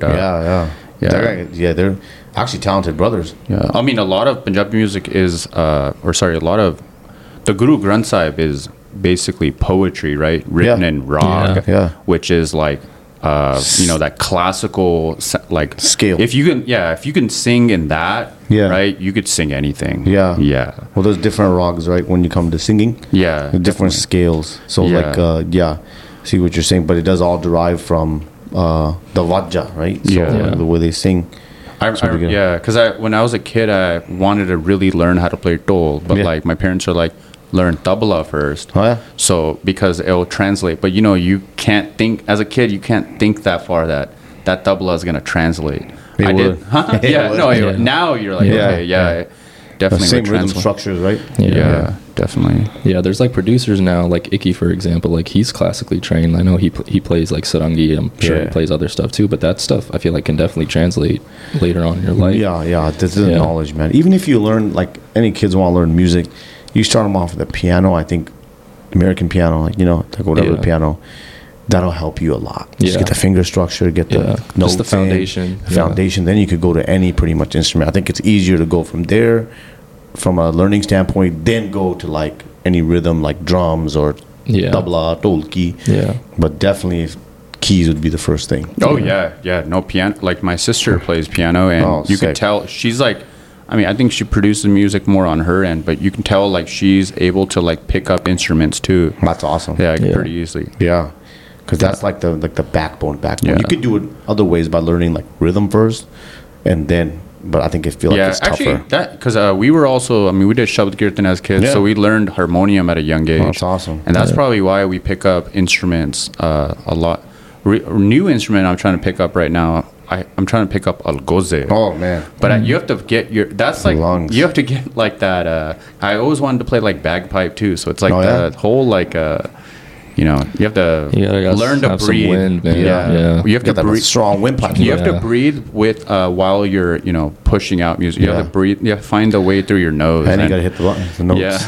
They're actually talented brothers. Yeah, I mean a lot of Punjabi music is, a lot of the Guru Granth Sahib is basically poetry, right? Written in rag, which is like. That classical like scale. If you can sing in that, right, you could sing anything. Yeah. Well, there's different rags, right? When you come to singing, different scales. So see what you're saying, but it does all derive from the Vajja, right? So, the way they sing. Because when I was a kid, I wanted to really learn how to play dol, but like my parents are like, learn tabla first. So because it'll translate, but you can't think as a kid, you can't think that far that tabla is going to translate. Now you're like, definitely same rhythm structures, right? Definitely. There's like producers now, like Icky, for example, like he's classically trained. I know he plays like sarangi. I'm sure he plays other stuff too, but that stuff I feel like can definitely translate later on in your life. This is knowledge, man. Even if you learn, like any kids want to learn music, you start them off with the piano. I think American piano, like piano, that'll help you a lot. Just get the finger structure, get the notes, just the foundation. Foundation. Then you could go to any pretty much instrument. I think it's easier to go from there, from a learning standpoint, then go to like any rhythm, like drums or tabla, tolki. But definitely, keys would be the first thing. Oh no piano. Like my sister plays piano, and you can tell she's like. I mean, I think she produces music more on her end, but you can tell like she's able to like pick up instruments too. That's awesome. Pretty easily. Yeah, because that's like the backbone. You could do it other ways by learning like rhythm first, and then. But I think it's tougher. Because we were also, we did Shabd Kirtan as kids, so we learned harmonium at a young age. That's awesome. And that's probably why we pick up instruments a lot. New instrument I'm trying to pick up right now. I'm trying to pick up algoze. Oh man! But you have to get you have to get like that. I always wanted to play like bagpipe too. So it's like the whole like you have to learn to breathe. Wind, man. You have to breathe strong windpipe. You have to breathe with while you're pushing out music. You have to breathe. You have to find the way through your nose. And you gotta hit the notes.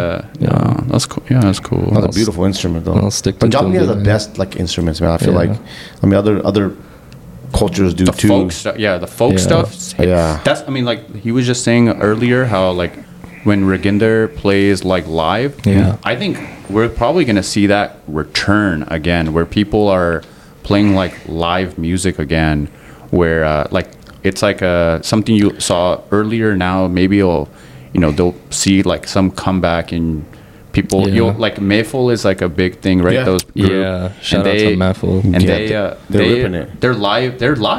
That's cool. Yeah, that's cool. That's a beautiful instrument though. Punjabi has the best like instruments, man. I feel like other cultures do too. Folk stuff. Yeah, the folk stuff. Yeah. That's like he was just saying earlier how like when Raginder plays like live, I think we're probably going to see that return again where people are playing like live music again where like it's like something you saw earlier now maybe they'll see like some comeback in people like Mayful is like a big thing, right? Those shout out to Mayful. And they're ripping it. They're live.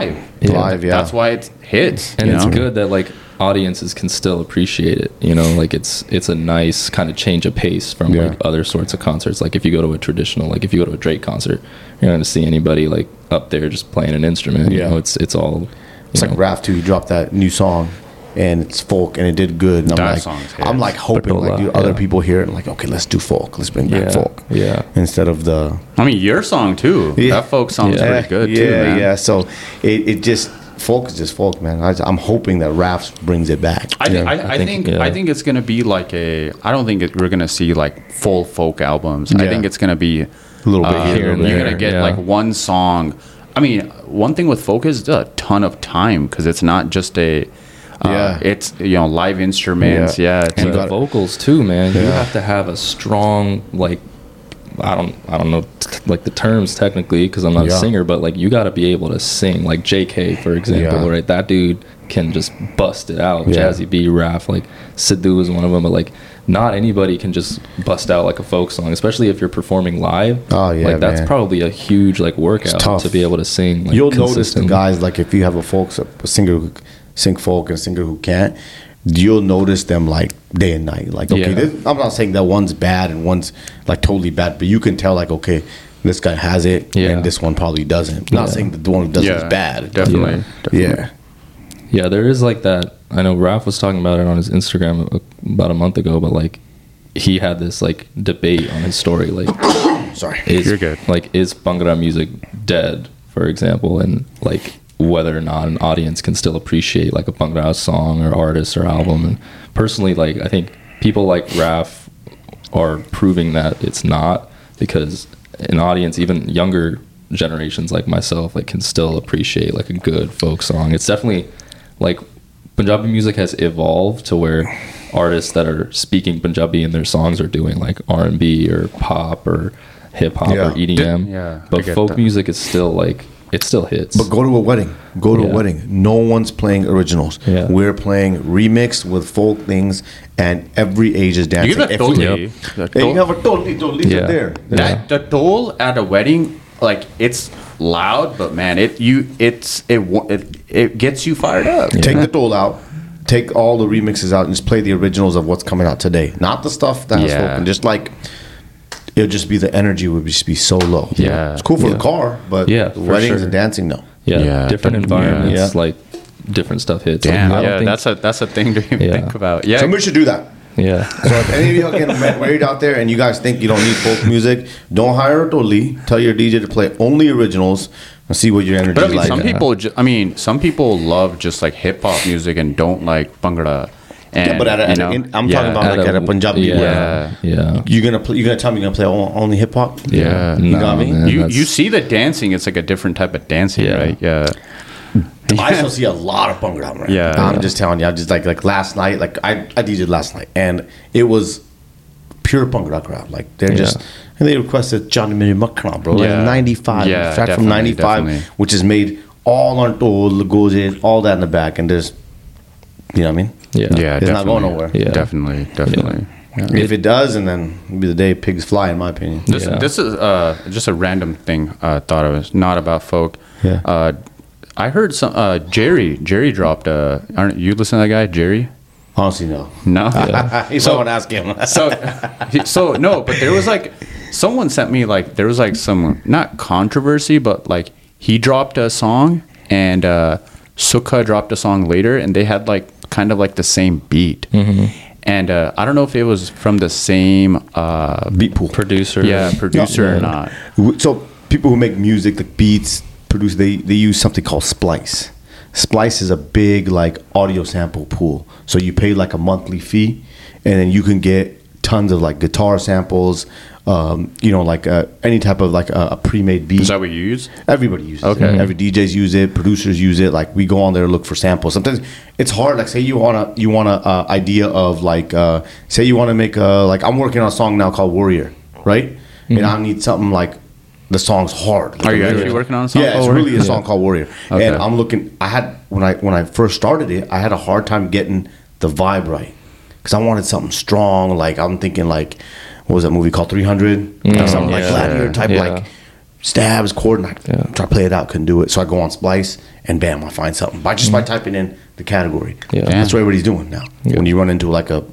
That's why it hits. And it's good that like audiences can still appreciate it. Like it's a nice kind of change of pace from like other sorts of concerts. Like if you go to a traditional, like if you go to a Drake concert, you're not going to see anybody like up there just playing an instrument. It's all. It's like Raph too. He dropped that new song. and it's folk, and it did good. And I'm like hoping like other people hear it and like, okay, let's do folk. Let's bring back folk. Yeah. Instead of the. I mean, your song too. Yeah. That folk song's pretty good too, man. Yeah. So it just. Folk is just folk, man. I'm hoping that Rafts brings it back. I think it's gonna be like a. I don't think we're gonna see like full folk albums. I think it's gonna be a little bit here and there. You're gonna get like one song. I mean, one thing with folk is a ton of time because it's not just a. It's live instruments. And the vocals too, man. You have to have a strong like. I don't know like the terms technically because I'm not a singer, but like you got to be able to sing. Like JK, for example, right? That dude can just bust it out. Jazzy B, Raf, like Sidhu is one of them, but like not anybody can just bust out like a folk song, especially if you're performing live. Oh yeah, like that's probably a huge like workout to be able to sing. Like, you'll notice the guys like if you have a singer who sing folk and a singer who can't. You'll notice them like day and night. Like, okay, I'm not saying that one's bad and one's like totally bad, but you can tell like, okay, this guy has it and this one probably doesn't. I'm not saying that the one who doesn't is bad. Definitely. Yeah, there is like that. I know Raf was talking about it on his Instagram about a month ago, but like he had this like debate on his story. Like, you're good. Like, is Bhangra music dead, for example, and like whether or not an audience can still appreciate like a Bhangra song or artist or album. And personally, like I think people like Raf are proving that it's not, because an audience, even younger generations like myself, like can still appreciate like a good folk song. It's definitely like Punjabi music has evolved to where artists that are speaking Punjabi in their songs are doing like R&B or pop or hip hop or EDM. But folk music is still like, it still hits. But go to a wedding. No one's playing originals. Yeah. We're playing remixed with folk things, and every age is dancing. You have a totally. You have a totally there. The toll at a wedding, like it's loud, but man, it gets you fired up. Yeah. Take the toll out. Take all the remixes out and just play the originals of what's coming out today. Not the stuff that has spoken. Just like. It'll just be the energy would just be so low. Yeah, it's cool for the car, but the weddings and dancing, no. Different environments, like different stuff hits. Damn, that's a thing to even think about. Yeah, somebody should do that. Yeah. So if any of y'all get married out there and you guys think you don't need folk music, don't hire a Dolly. Tell your DJ to play only originals and see what your energy is like. Some people love just like hip hop music and don't like Bhangra. And, but I'm talking about like at a Punjabi wedding. You're gonna tell me you're gonna play only hip hop? Yeah, you got me. Man, you see the dancing; it's like a different type of dancing, right? Yeah. I still see a lot of Bhangra, right? Yeah, I'm just telling you. I just like last night, like I DJ'd last night, and it was pure Bhangra crowd. Like they're just. And they requested Johnny Mary Makhana, bro. Like 95, track from 95, which is made all on Tol, Goje, all that in the back, and there's, you know what I mean? Yeah, it's not going nowhere. Yeah. Definitely. Yeah. If it does, and then it'll be the day pigs fly, in my opinion. This is just a random thing. Thought of it, not about folk. Yeah. I heard some Jerry dropped aren't you listen to that guy Jerry? Honestly, no. Someone ask him. so no, but there was like someone sent me like there was like some not controversy, but like he dropped a song and Sukha dropped a song later, and they had like kind of like the same beat. And I don't know if it was from the same beat pool producer. Or not. So people who make music, the beats produce, they use something called Splice. Splice is a big like audio sample pool. So you pay like a monthly fee, and then you can get tons of like guitar samples, like any type of like a pre-made beat. Is that what you use? Everybody uses it. Okay. Every DJs use it, producers use it. Like we go on there and look for samples. Sometimes it's hard. Like say you want a idea of like say you want to make like I'm working on a song now called Warrior, right? And I need something like the song's hard. Like are you actually working on a song? Yeah, it's really a song called Warrior. Okay. And I'm looking. I had when I first started it, I had a hard time getting the vibe right because I wanted something strong. Like I'm thinking like. What was that movie called 300? Like something like Gladiator type, like stabs, chord, and I try to play it out, couldn't do it. So I go on Splice, and bam, I find something by typing in the category. That's what everybody's doing now. When you run into like a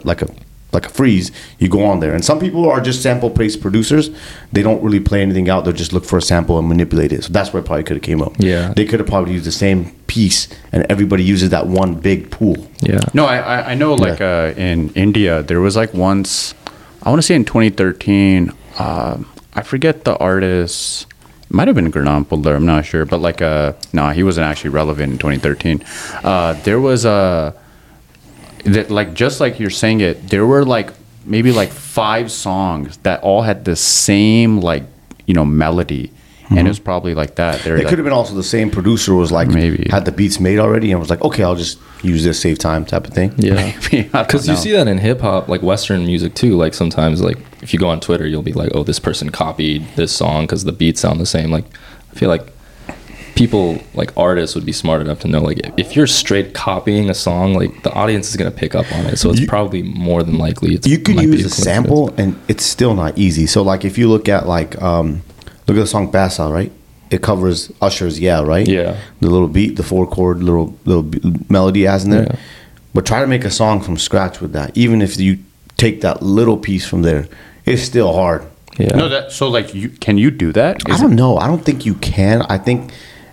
freeze, you go on there. And some people are just sample-based producers. They don't really play anything out. They'll just look for a sample and manipulate it. So that's where it probably could have came up. Yeah, they could have probably used the same piece, and everybody uses that one big pool. Yeah. No, I know. Like in India, there was like once. I want to say in 2013. I forget the artist. It might have been Gernand Pulder. I'm not sure, but like no, he wasn't actually relevant in 2013. There was that, like, just like you're saying it, there were like maybe like 5 songs that all had the same, like, melody. And it was probably like that. It could have been also the same producer was like, maybe had the beats made already and was like, okay, I'll just use this, save time type of thing. Yeah. Because you see that in hip hop, like Western music too. Like sometimes, like if you go on Twitter, you'll be like, oh, this person copied this song because the beats sound the same. Like I feel like people, like artists, would be smart enough to know, like, if you're straight copying a song, like the audience is going to pick up on it. So it's probably more than likely you could use a sample and it's still not easy. So like if you look at like look at the song Bassa, right? It covers Usher's Yeah, right? Yeah. The little beat, the 4-chord little melody has in there. Yeah. But try to make a song from scratch with that. Even if you take that little piece from there, it's still hard. Yeah. No, so like, can you do that? I don't know. I don't think you can. I think,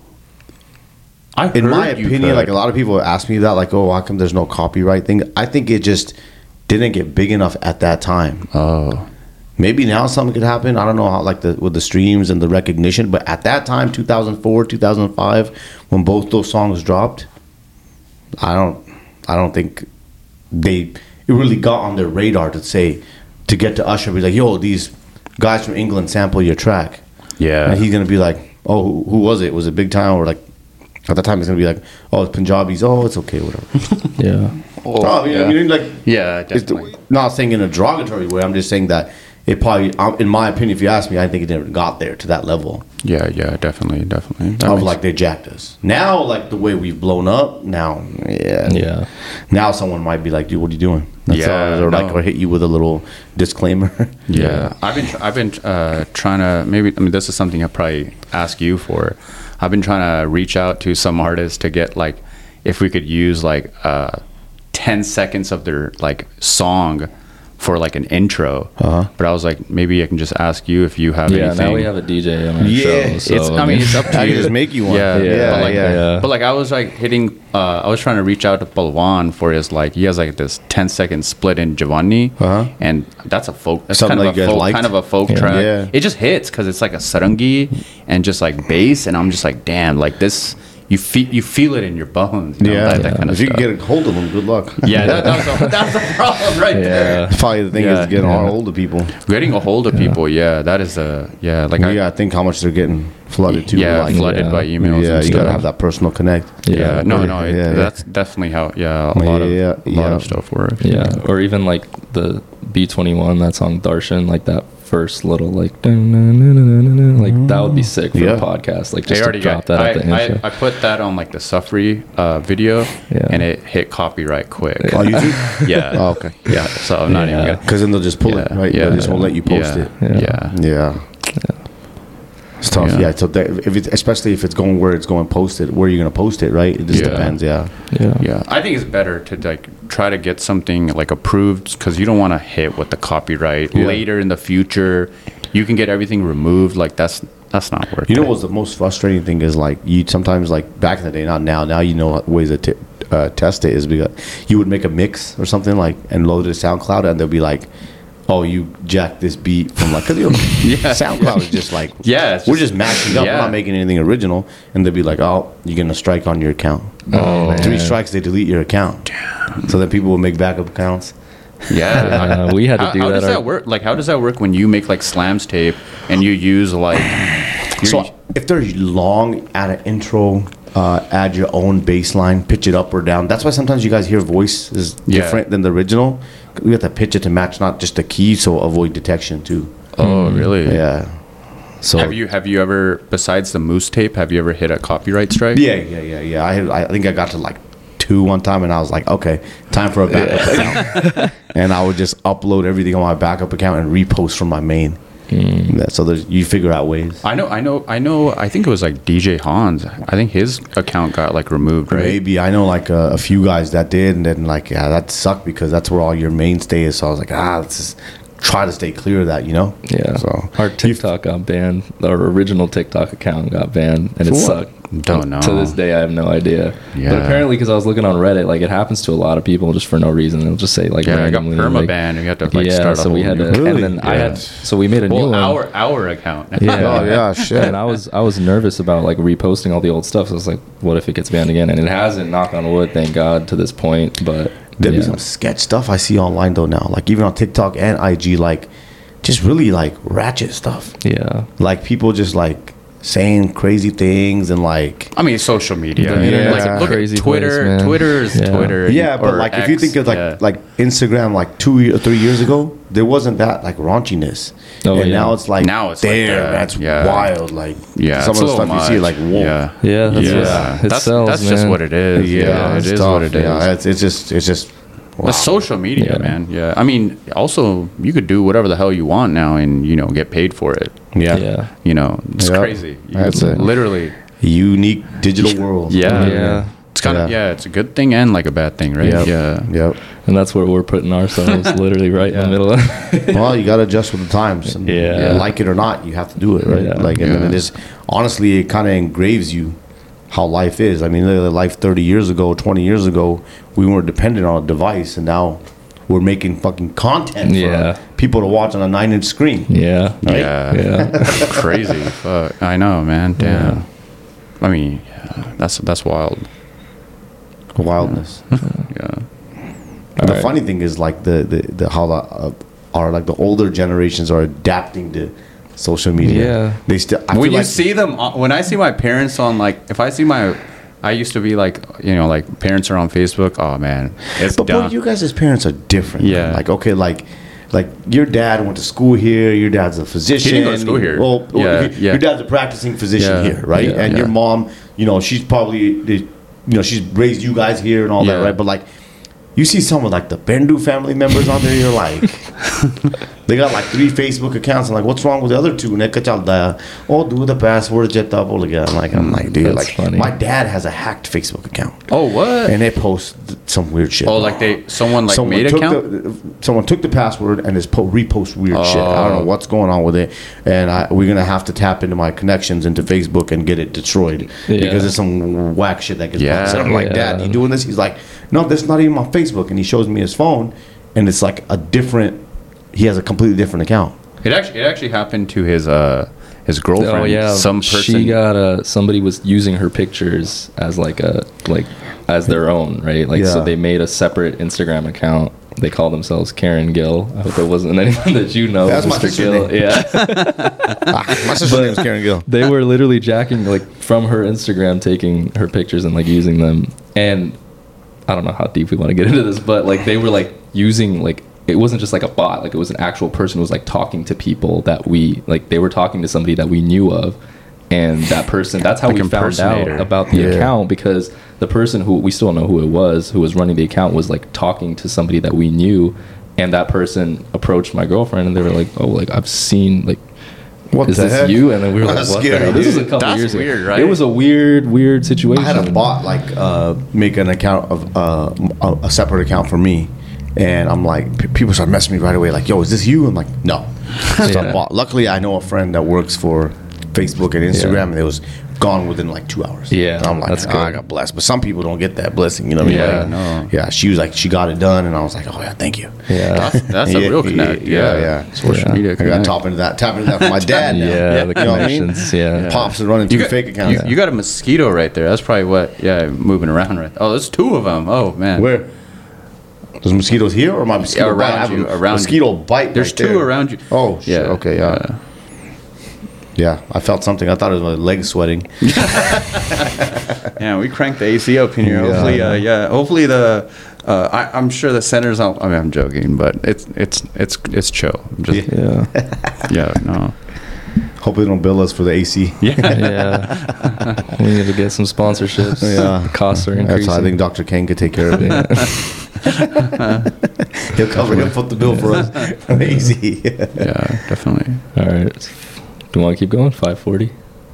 in my opinion, like a lot of people ask me that, like, oh, how come there's no copyright thing? I think it just didn't get big enough at that time. Oh. Maybe now something could happen. I don't know how, like, with the streams and the recognition, but at that time, 2004, 2005, when both those songs dropped, I don't think it really got on their radar to get to Usher, be like, yo, these guys from England sample your track. Yeah. And he's gonna be like, oh, who was it? Was it Big Time? Or like, at that time he's gonna be like, oh, it's Punjabis. Oh, it's okay, whatever. Yeah. Oh, yeah. I mean, like, yeah, definitely. Not saying in a derogatory way. I'm just saying that it probably, in my opinion, if you ask me, I think it never got there to that level. Yeah, definitely. Of like they jacked us. Now, like the way we've blown up, now, yeah. Now someone might be like, dude, what are you doing? Or hit you with a little disclaimer. Yeah. I've been trying to, maybe, I mean, this is something I'll probably ask you for. I've been trying to reach out to some artists to get, like, if we could use like 10 seconds of their like song for like an intro. But I was like, maybe I can just ask you if you have anything. Yeah, now we have a DJ on our show. So it's up to you. I can just make you one. But like I was like I was trying to reach out to Palwan for his, like, he has like this 10-second split in Giovanni, and that's a folk. That's kind of a folk track. Yeah. It just hits because it's like a sarangi and just like bass, and I'm just like, damn, like this. You feel it in your bones. That kind of if you can get a hold of them, good luck. Yeah, that's the problem right there. Probably the thing is getting a hold of people. Getting a hold of people, that is I think how much they're getting flooded too. Flooded by emails. Yeah, you gotta have that personal connect. That's definitely how. A lot of stuff works. Yeah, or even like the B21, that song Darshan, like that first little like that would be sick for a podcast. Like just to drop that at the intro. I put that on like the Sufri video, and it hit copyright quick. On YouTube? Yeah. Oh, okay. Yeah. So I'm not even gonna. Because then they'll just pull it, right? Yeah. They just won't let you post it. Yeah. It's tough. Yeah. So especially if it's going where it's going posted, where you're gonna post it, right? It just depends. Yeah. I think it's better to like try to get something like approved, because you don't want to hit with the copyright later in the future. You can get everything removed. Like that's not worth it. You know what's the most frustrating thing is, like, you sometimes, like back in the day, not now. Now you know ways to test it is because you would make a mix or something like and load it to SoundCloud, and they'll be like, oh, you jacked this beat from like, cause SoundCloud is just like, we're just matching up. We're not making anything original, and they'll be like, oh, you're getting a strike on your account. 3 strikes, they delete your account. Damn. So then people will make backup accounts. Yeah, we had to do that. How does that work? Like, how does that work when you make like slams tape and you use like? So if they're long, add an intro. Add your own bass line, pitch it up or down. That's why sometimes you guys hear voice is different than the original. We have to pitch it to match not just the key, so avoid detection too. Oh, really? Yeah. So have you ever, besides the Moose tape, have you ever hit a copyright strike? Yeah. I think I got to like 2 one time, and I was like, okay, time for a backup account. And I would just upload everything on my backup account and repost from my main. So you figure out ways. I know. I think it was like DJ Hans. I think his account got like removed, right? Maybe. I know like a few guys that did, and then like that sucked because that's where all your mainstay is. So I was like, this is try to stay clear of that, you know? Yeah. So our TikTok got banned. Our original TikTok account got banned, and it sucked. Don't know. To this day, I have no idea. Yeah. But apparently, because I was looking on Reddit, like it happens to a lot of people just for no reason. They'll just say like, I got permaban. You have to like start. So we had to, really? and then I had, so we made a new one. Our account. Yeah. Shit. And I was nervous about like reposting all the old stuff. So I was like, what if it gets banned again? And it hasn't. Knock on wood, thank God, to this point. But there be some sketch stuff I see online though now, like even on TikTok and IG, like just really like ratchet stuff. Yeah. Like people just like saying crazy things and like. I mean, social media. Like look crazy at Twitter. place, Twitter is Twitter. Yeah, but like X, if you think of like Instagram, like 2 or 3 years ago, there wasn't that like raunchiness. And now it's like that's wild. Like some of the stuff you see, like whoa. That's just what it is. Yeah, it is what it is. Yeah, it's just. Wow. That's social media, man. Yeah, I mean, also you could do whatever the hell you want now, and get paid for it. Yeah. It's crazy. That's it. Literally unique digital world. Yeah. It's kind of it's a good thing and like a bad thing, right? Yep. And that's where we're putting ourselves, literally right in the middle of it. Well, you got to adjust with the times. And like it or not, you have to do it, right? And then it just honestly, it kind of engraves you how life is. I mean, life 30 years ago, 20 years ago, we weren't dependent on a device, and now we're making fucking content for people to watch on a 9-inch screen. Yeah. Right? Yeah. Crazy. Fuck. I know, man. Damn. Yeah. I mean, that's wild. Wildness. The funny thing is like the how our like the older generations are adapting to social media. Yeah. They still when you see them, when I see my parents on if I see I used to be like parents are on Facebook. Oh man, it's dumb. But you guys as parents are different. Yeah. Like okay, like your dad went to school here. Your dad's a physician. He didn't go to school here. Well, your dad's a practicing physician here, right? And your mom, she's probably she's raised you guys here and all that, right? But like, you see some of like the Bendu family members on there, you're like, they got like 3 Facebook accounts. I'm like, what's wrong with the other 2? Do the password I'm like, dude, that's funny. My dad has a hacked Facebook account. Oh, what? And they post some weird shit. Oh, like someone made an account? Someone took the password and just repost weird shit. I don't know what's going on with it. And we're going to have to tap into my connections into Facebook and get it destroyed. Because there's some whack shit that gets posted. I'm like, Dad, you doing this? He's like, no, that's not even on Facebook. And he shows me his phone, and it's like he has a completely different account. It actually happened to his girlfriend. Oh yeah, some person. She got somebody was using her pictures as as their own, right? So they made a separate Instagram account. They call themselves Karen Gill. I hope it wasn't anyone that you know. That's Mr. Gill. Name. Yeah. My sister's name is Karen Gill. They were literally jacking from her Instagram, taking her pictures and using them. And I don't know how deep we want to get into this, but they were using it wasn't just a bot, it was an actual person who was talking to people that they were talking to somebody that we knew of, and that person, that's how we found out about the account, because the person who we still don't know who it was, who was running the account, was talking to somebody that we knew, and that person approached my girlfriend, and they were like, oh, I've seen what is this heck? You? And then we were like, what the hell? This is a couple years weird, ago. Right? It was a weird situation. I had a bot make an account of a separate account for me, and I'm like, people start messaging me right away, like, yo, is this you? I'm like, no. It's a bot. Luckily, I know a friend that works for Facebook and Instagram, and it was gone within 2 hours. Yeah, and I'm like, that's good. I got blessed. But some people don't get that blessing, you know what I mean? No. Yeah, she was like, she got it done, and I was like, oh yeah, thank you. Yeah, that's a real connect. Yeah. Social media connect. I got tap into that from my dad now. Yeah, the connections. Pops are running 2 fake accounts. You got a mosquito right there. That's probably what. Yeah, moving around right. Oh, there's 2 of them. Oh man. Where? There's mosquitoes here, or my mosquito around you? Around mosquito bite. There's 2 around you. Oh, yeah. Okay, yeah. Yeah, I felt something. I thought it was my legs sweating. Yeah, we cranked the AC up in here. Hopefully, hopefully the. I'm sure the center's on. I mean, I'm joking, but it's chill. No. Hope they don't bill us for the AC. Yeah. We need to get some sponsorships. Yeah, costs are increasing. I think Dr. Kane could take care of it. He'll foot the bill for us for the AC. Yeah, definitely. All right. Do you want to keep going? 5:40.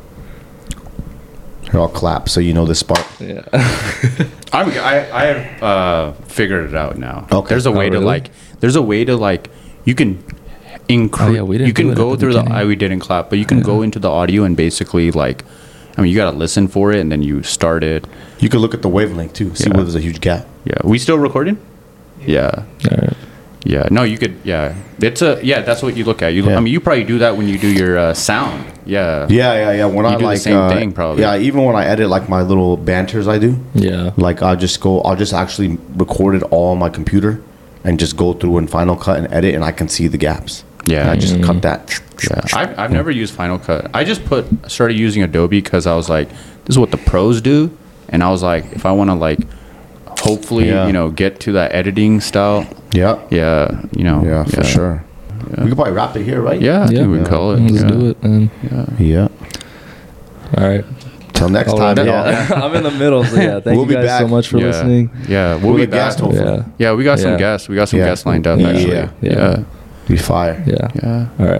Here, I'll clap so you know the spark. Yeah. I have figured it out now. Okay. There's a way really? to you can You can go through we didn't clap, but you can go into the audio and basically like, I mean, you got to listen for it and then you start it. You can look at the wavelength too, see where there's a huge gap. Yeah. We still recording? Yeah. All right. Yeah. No, you could. Yeah. That's what you look at. I mean, you probably do that when you do your sound. Yeah. Yeah. When you I do like the same thing, probably. Yeah. Even when I edit like my little banters, I do. Yeah. Like I'll just actually record it all on my computer, and just go through in Final Cut and edit, and I can see the gaps. Yeah. And I just cut that. Yeah. I've never used Final Cut. I just started using Adobe because I was like, this is what the pros do, and I was like, if I want to like, hopefully, get to that editing style. Yeah. Yeah. Yeah, for sure. Yeah. We could probably wrap it here, right? Yeah. I think we can call it. Let's do it, man. Yeah. All right. Till next time, y'all. I'm in the middle, so yeah. Thank you guys so much for listening. Yeah, we'll be back. Yeah, we got some guests. We got some guests lined up, actually. Yeah. Be fire. Yeah. All right.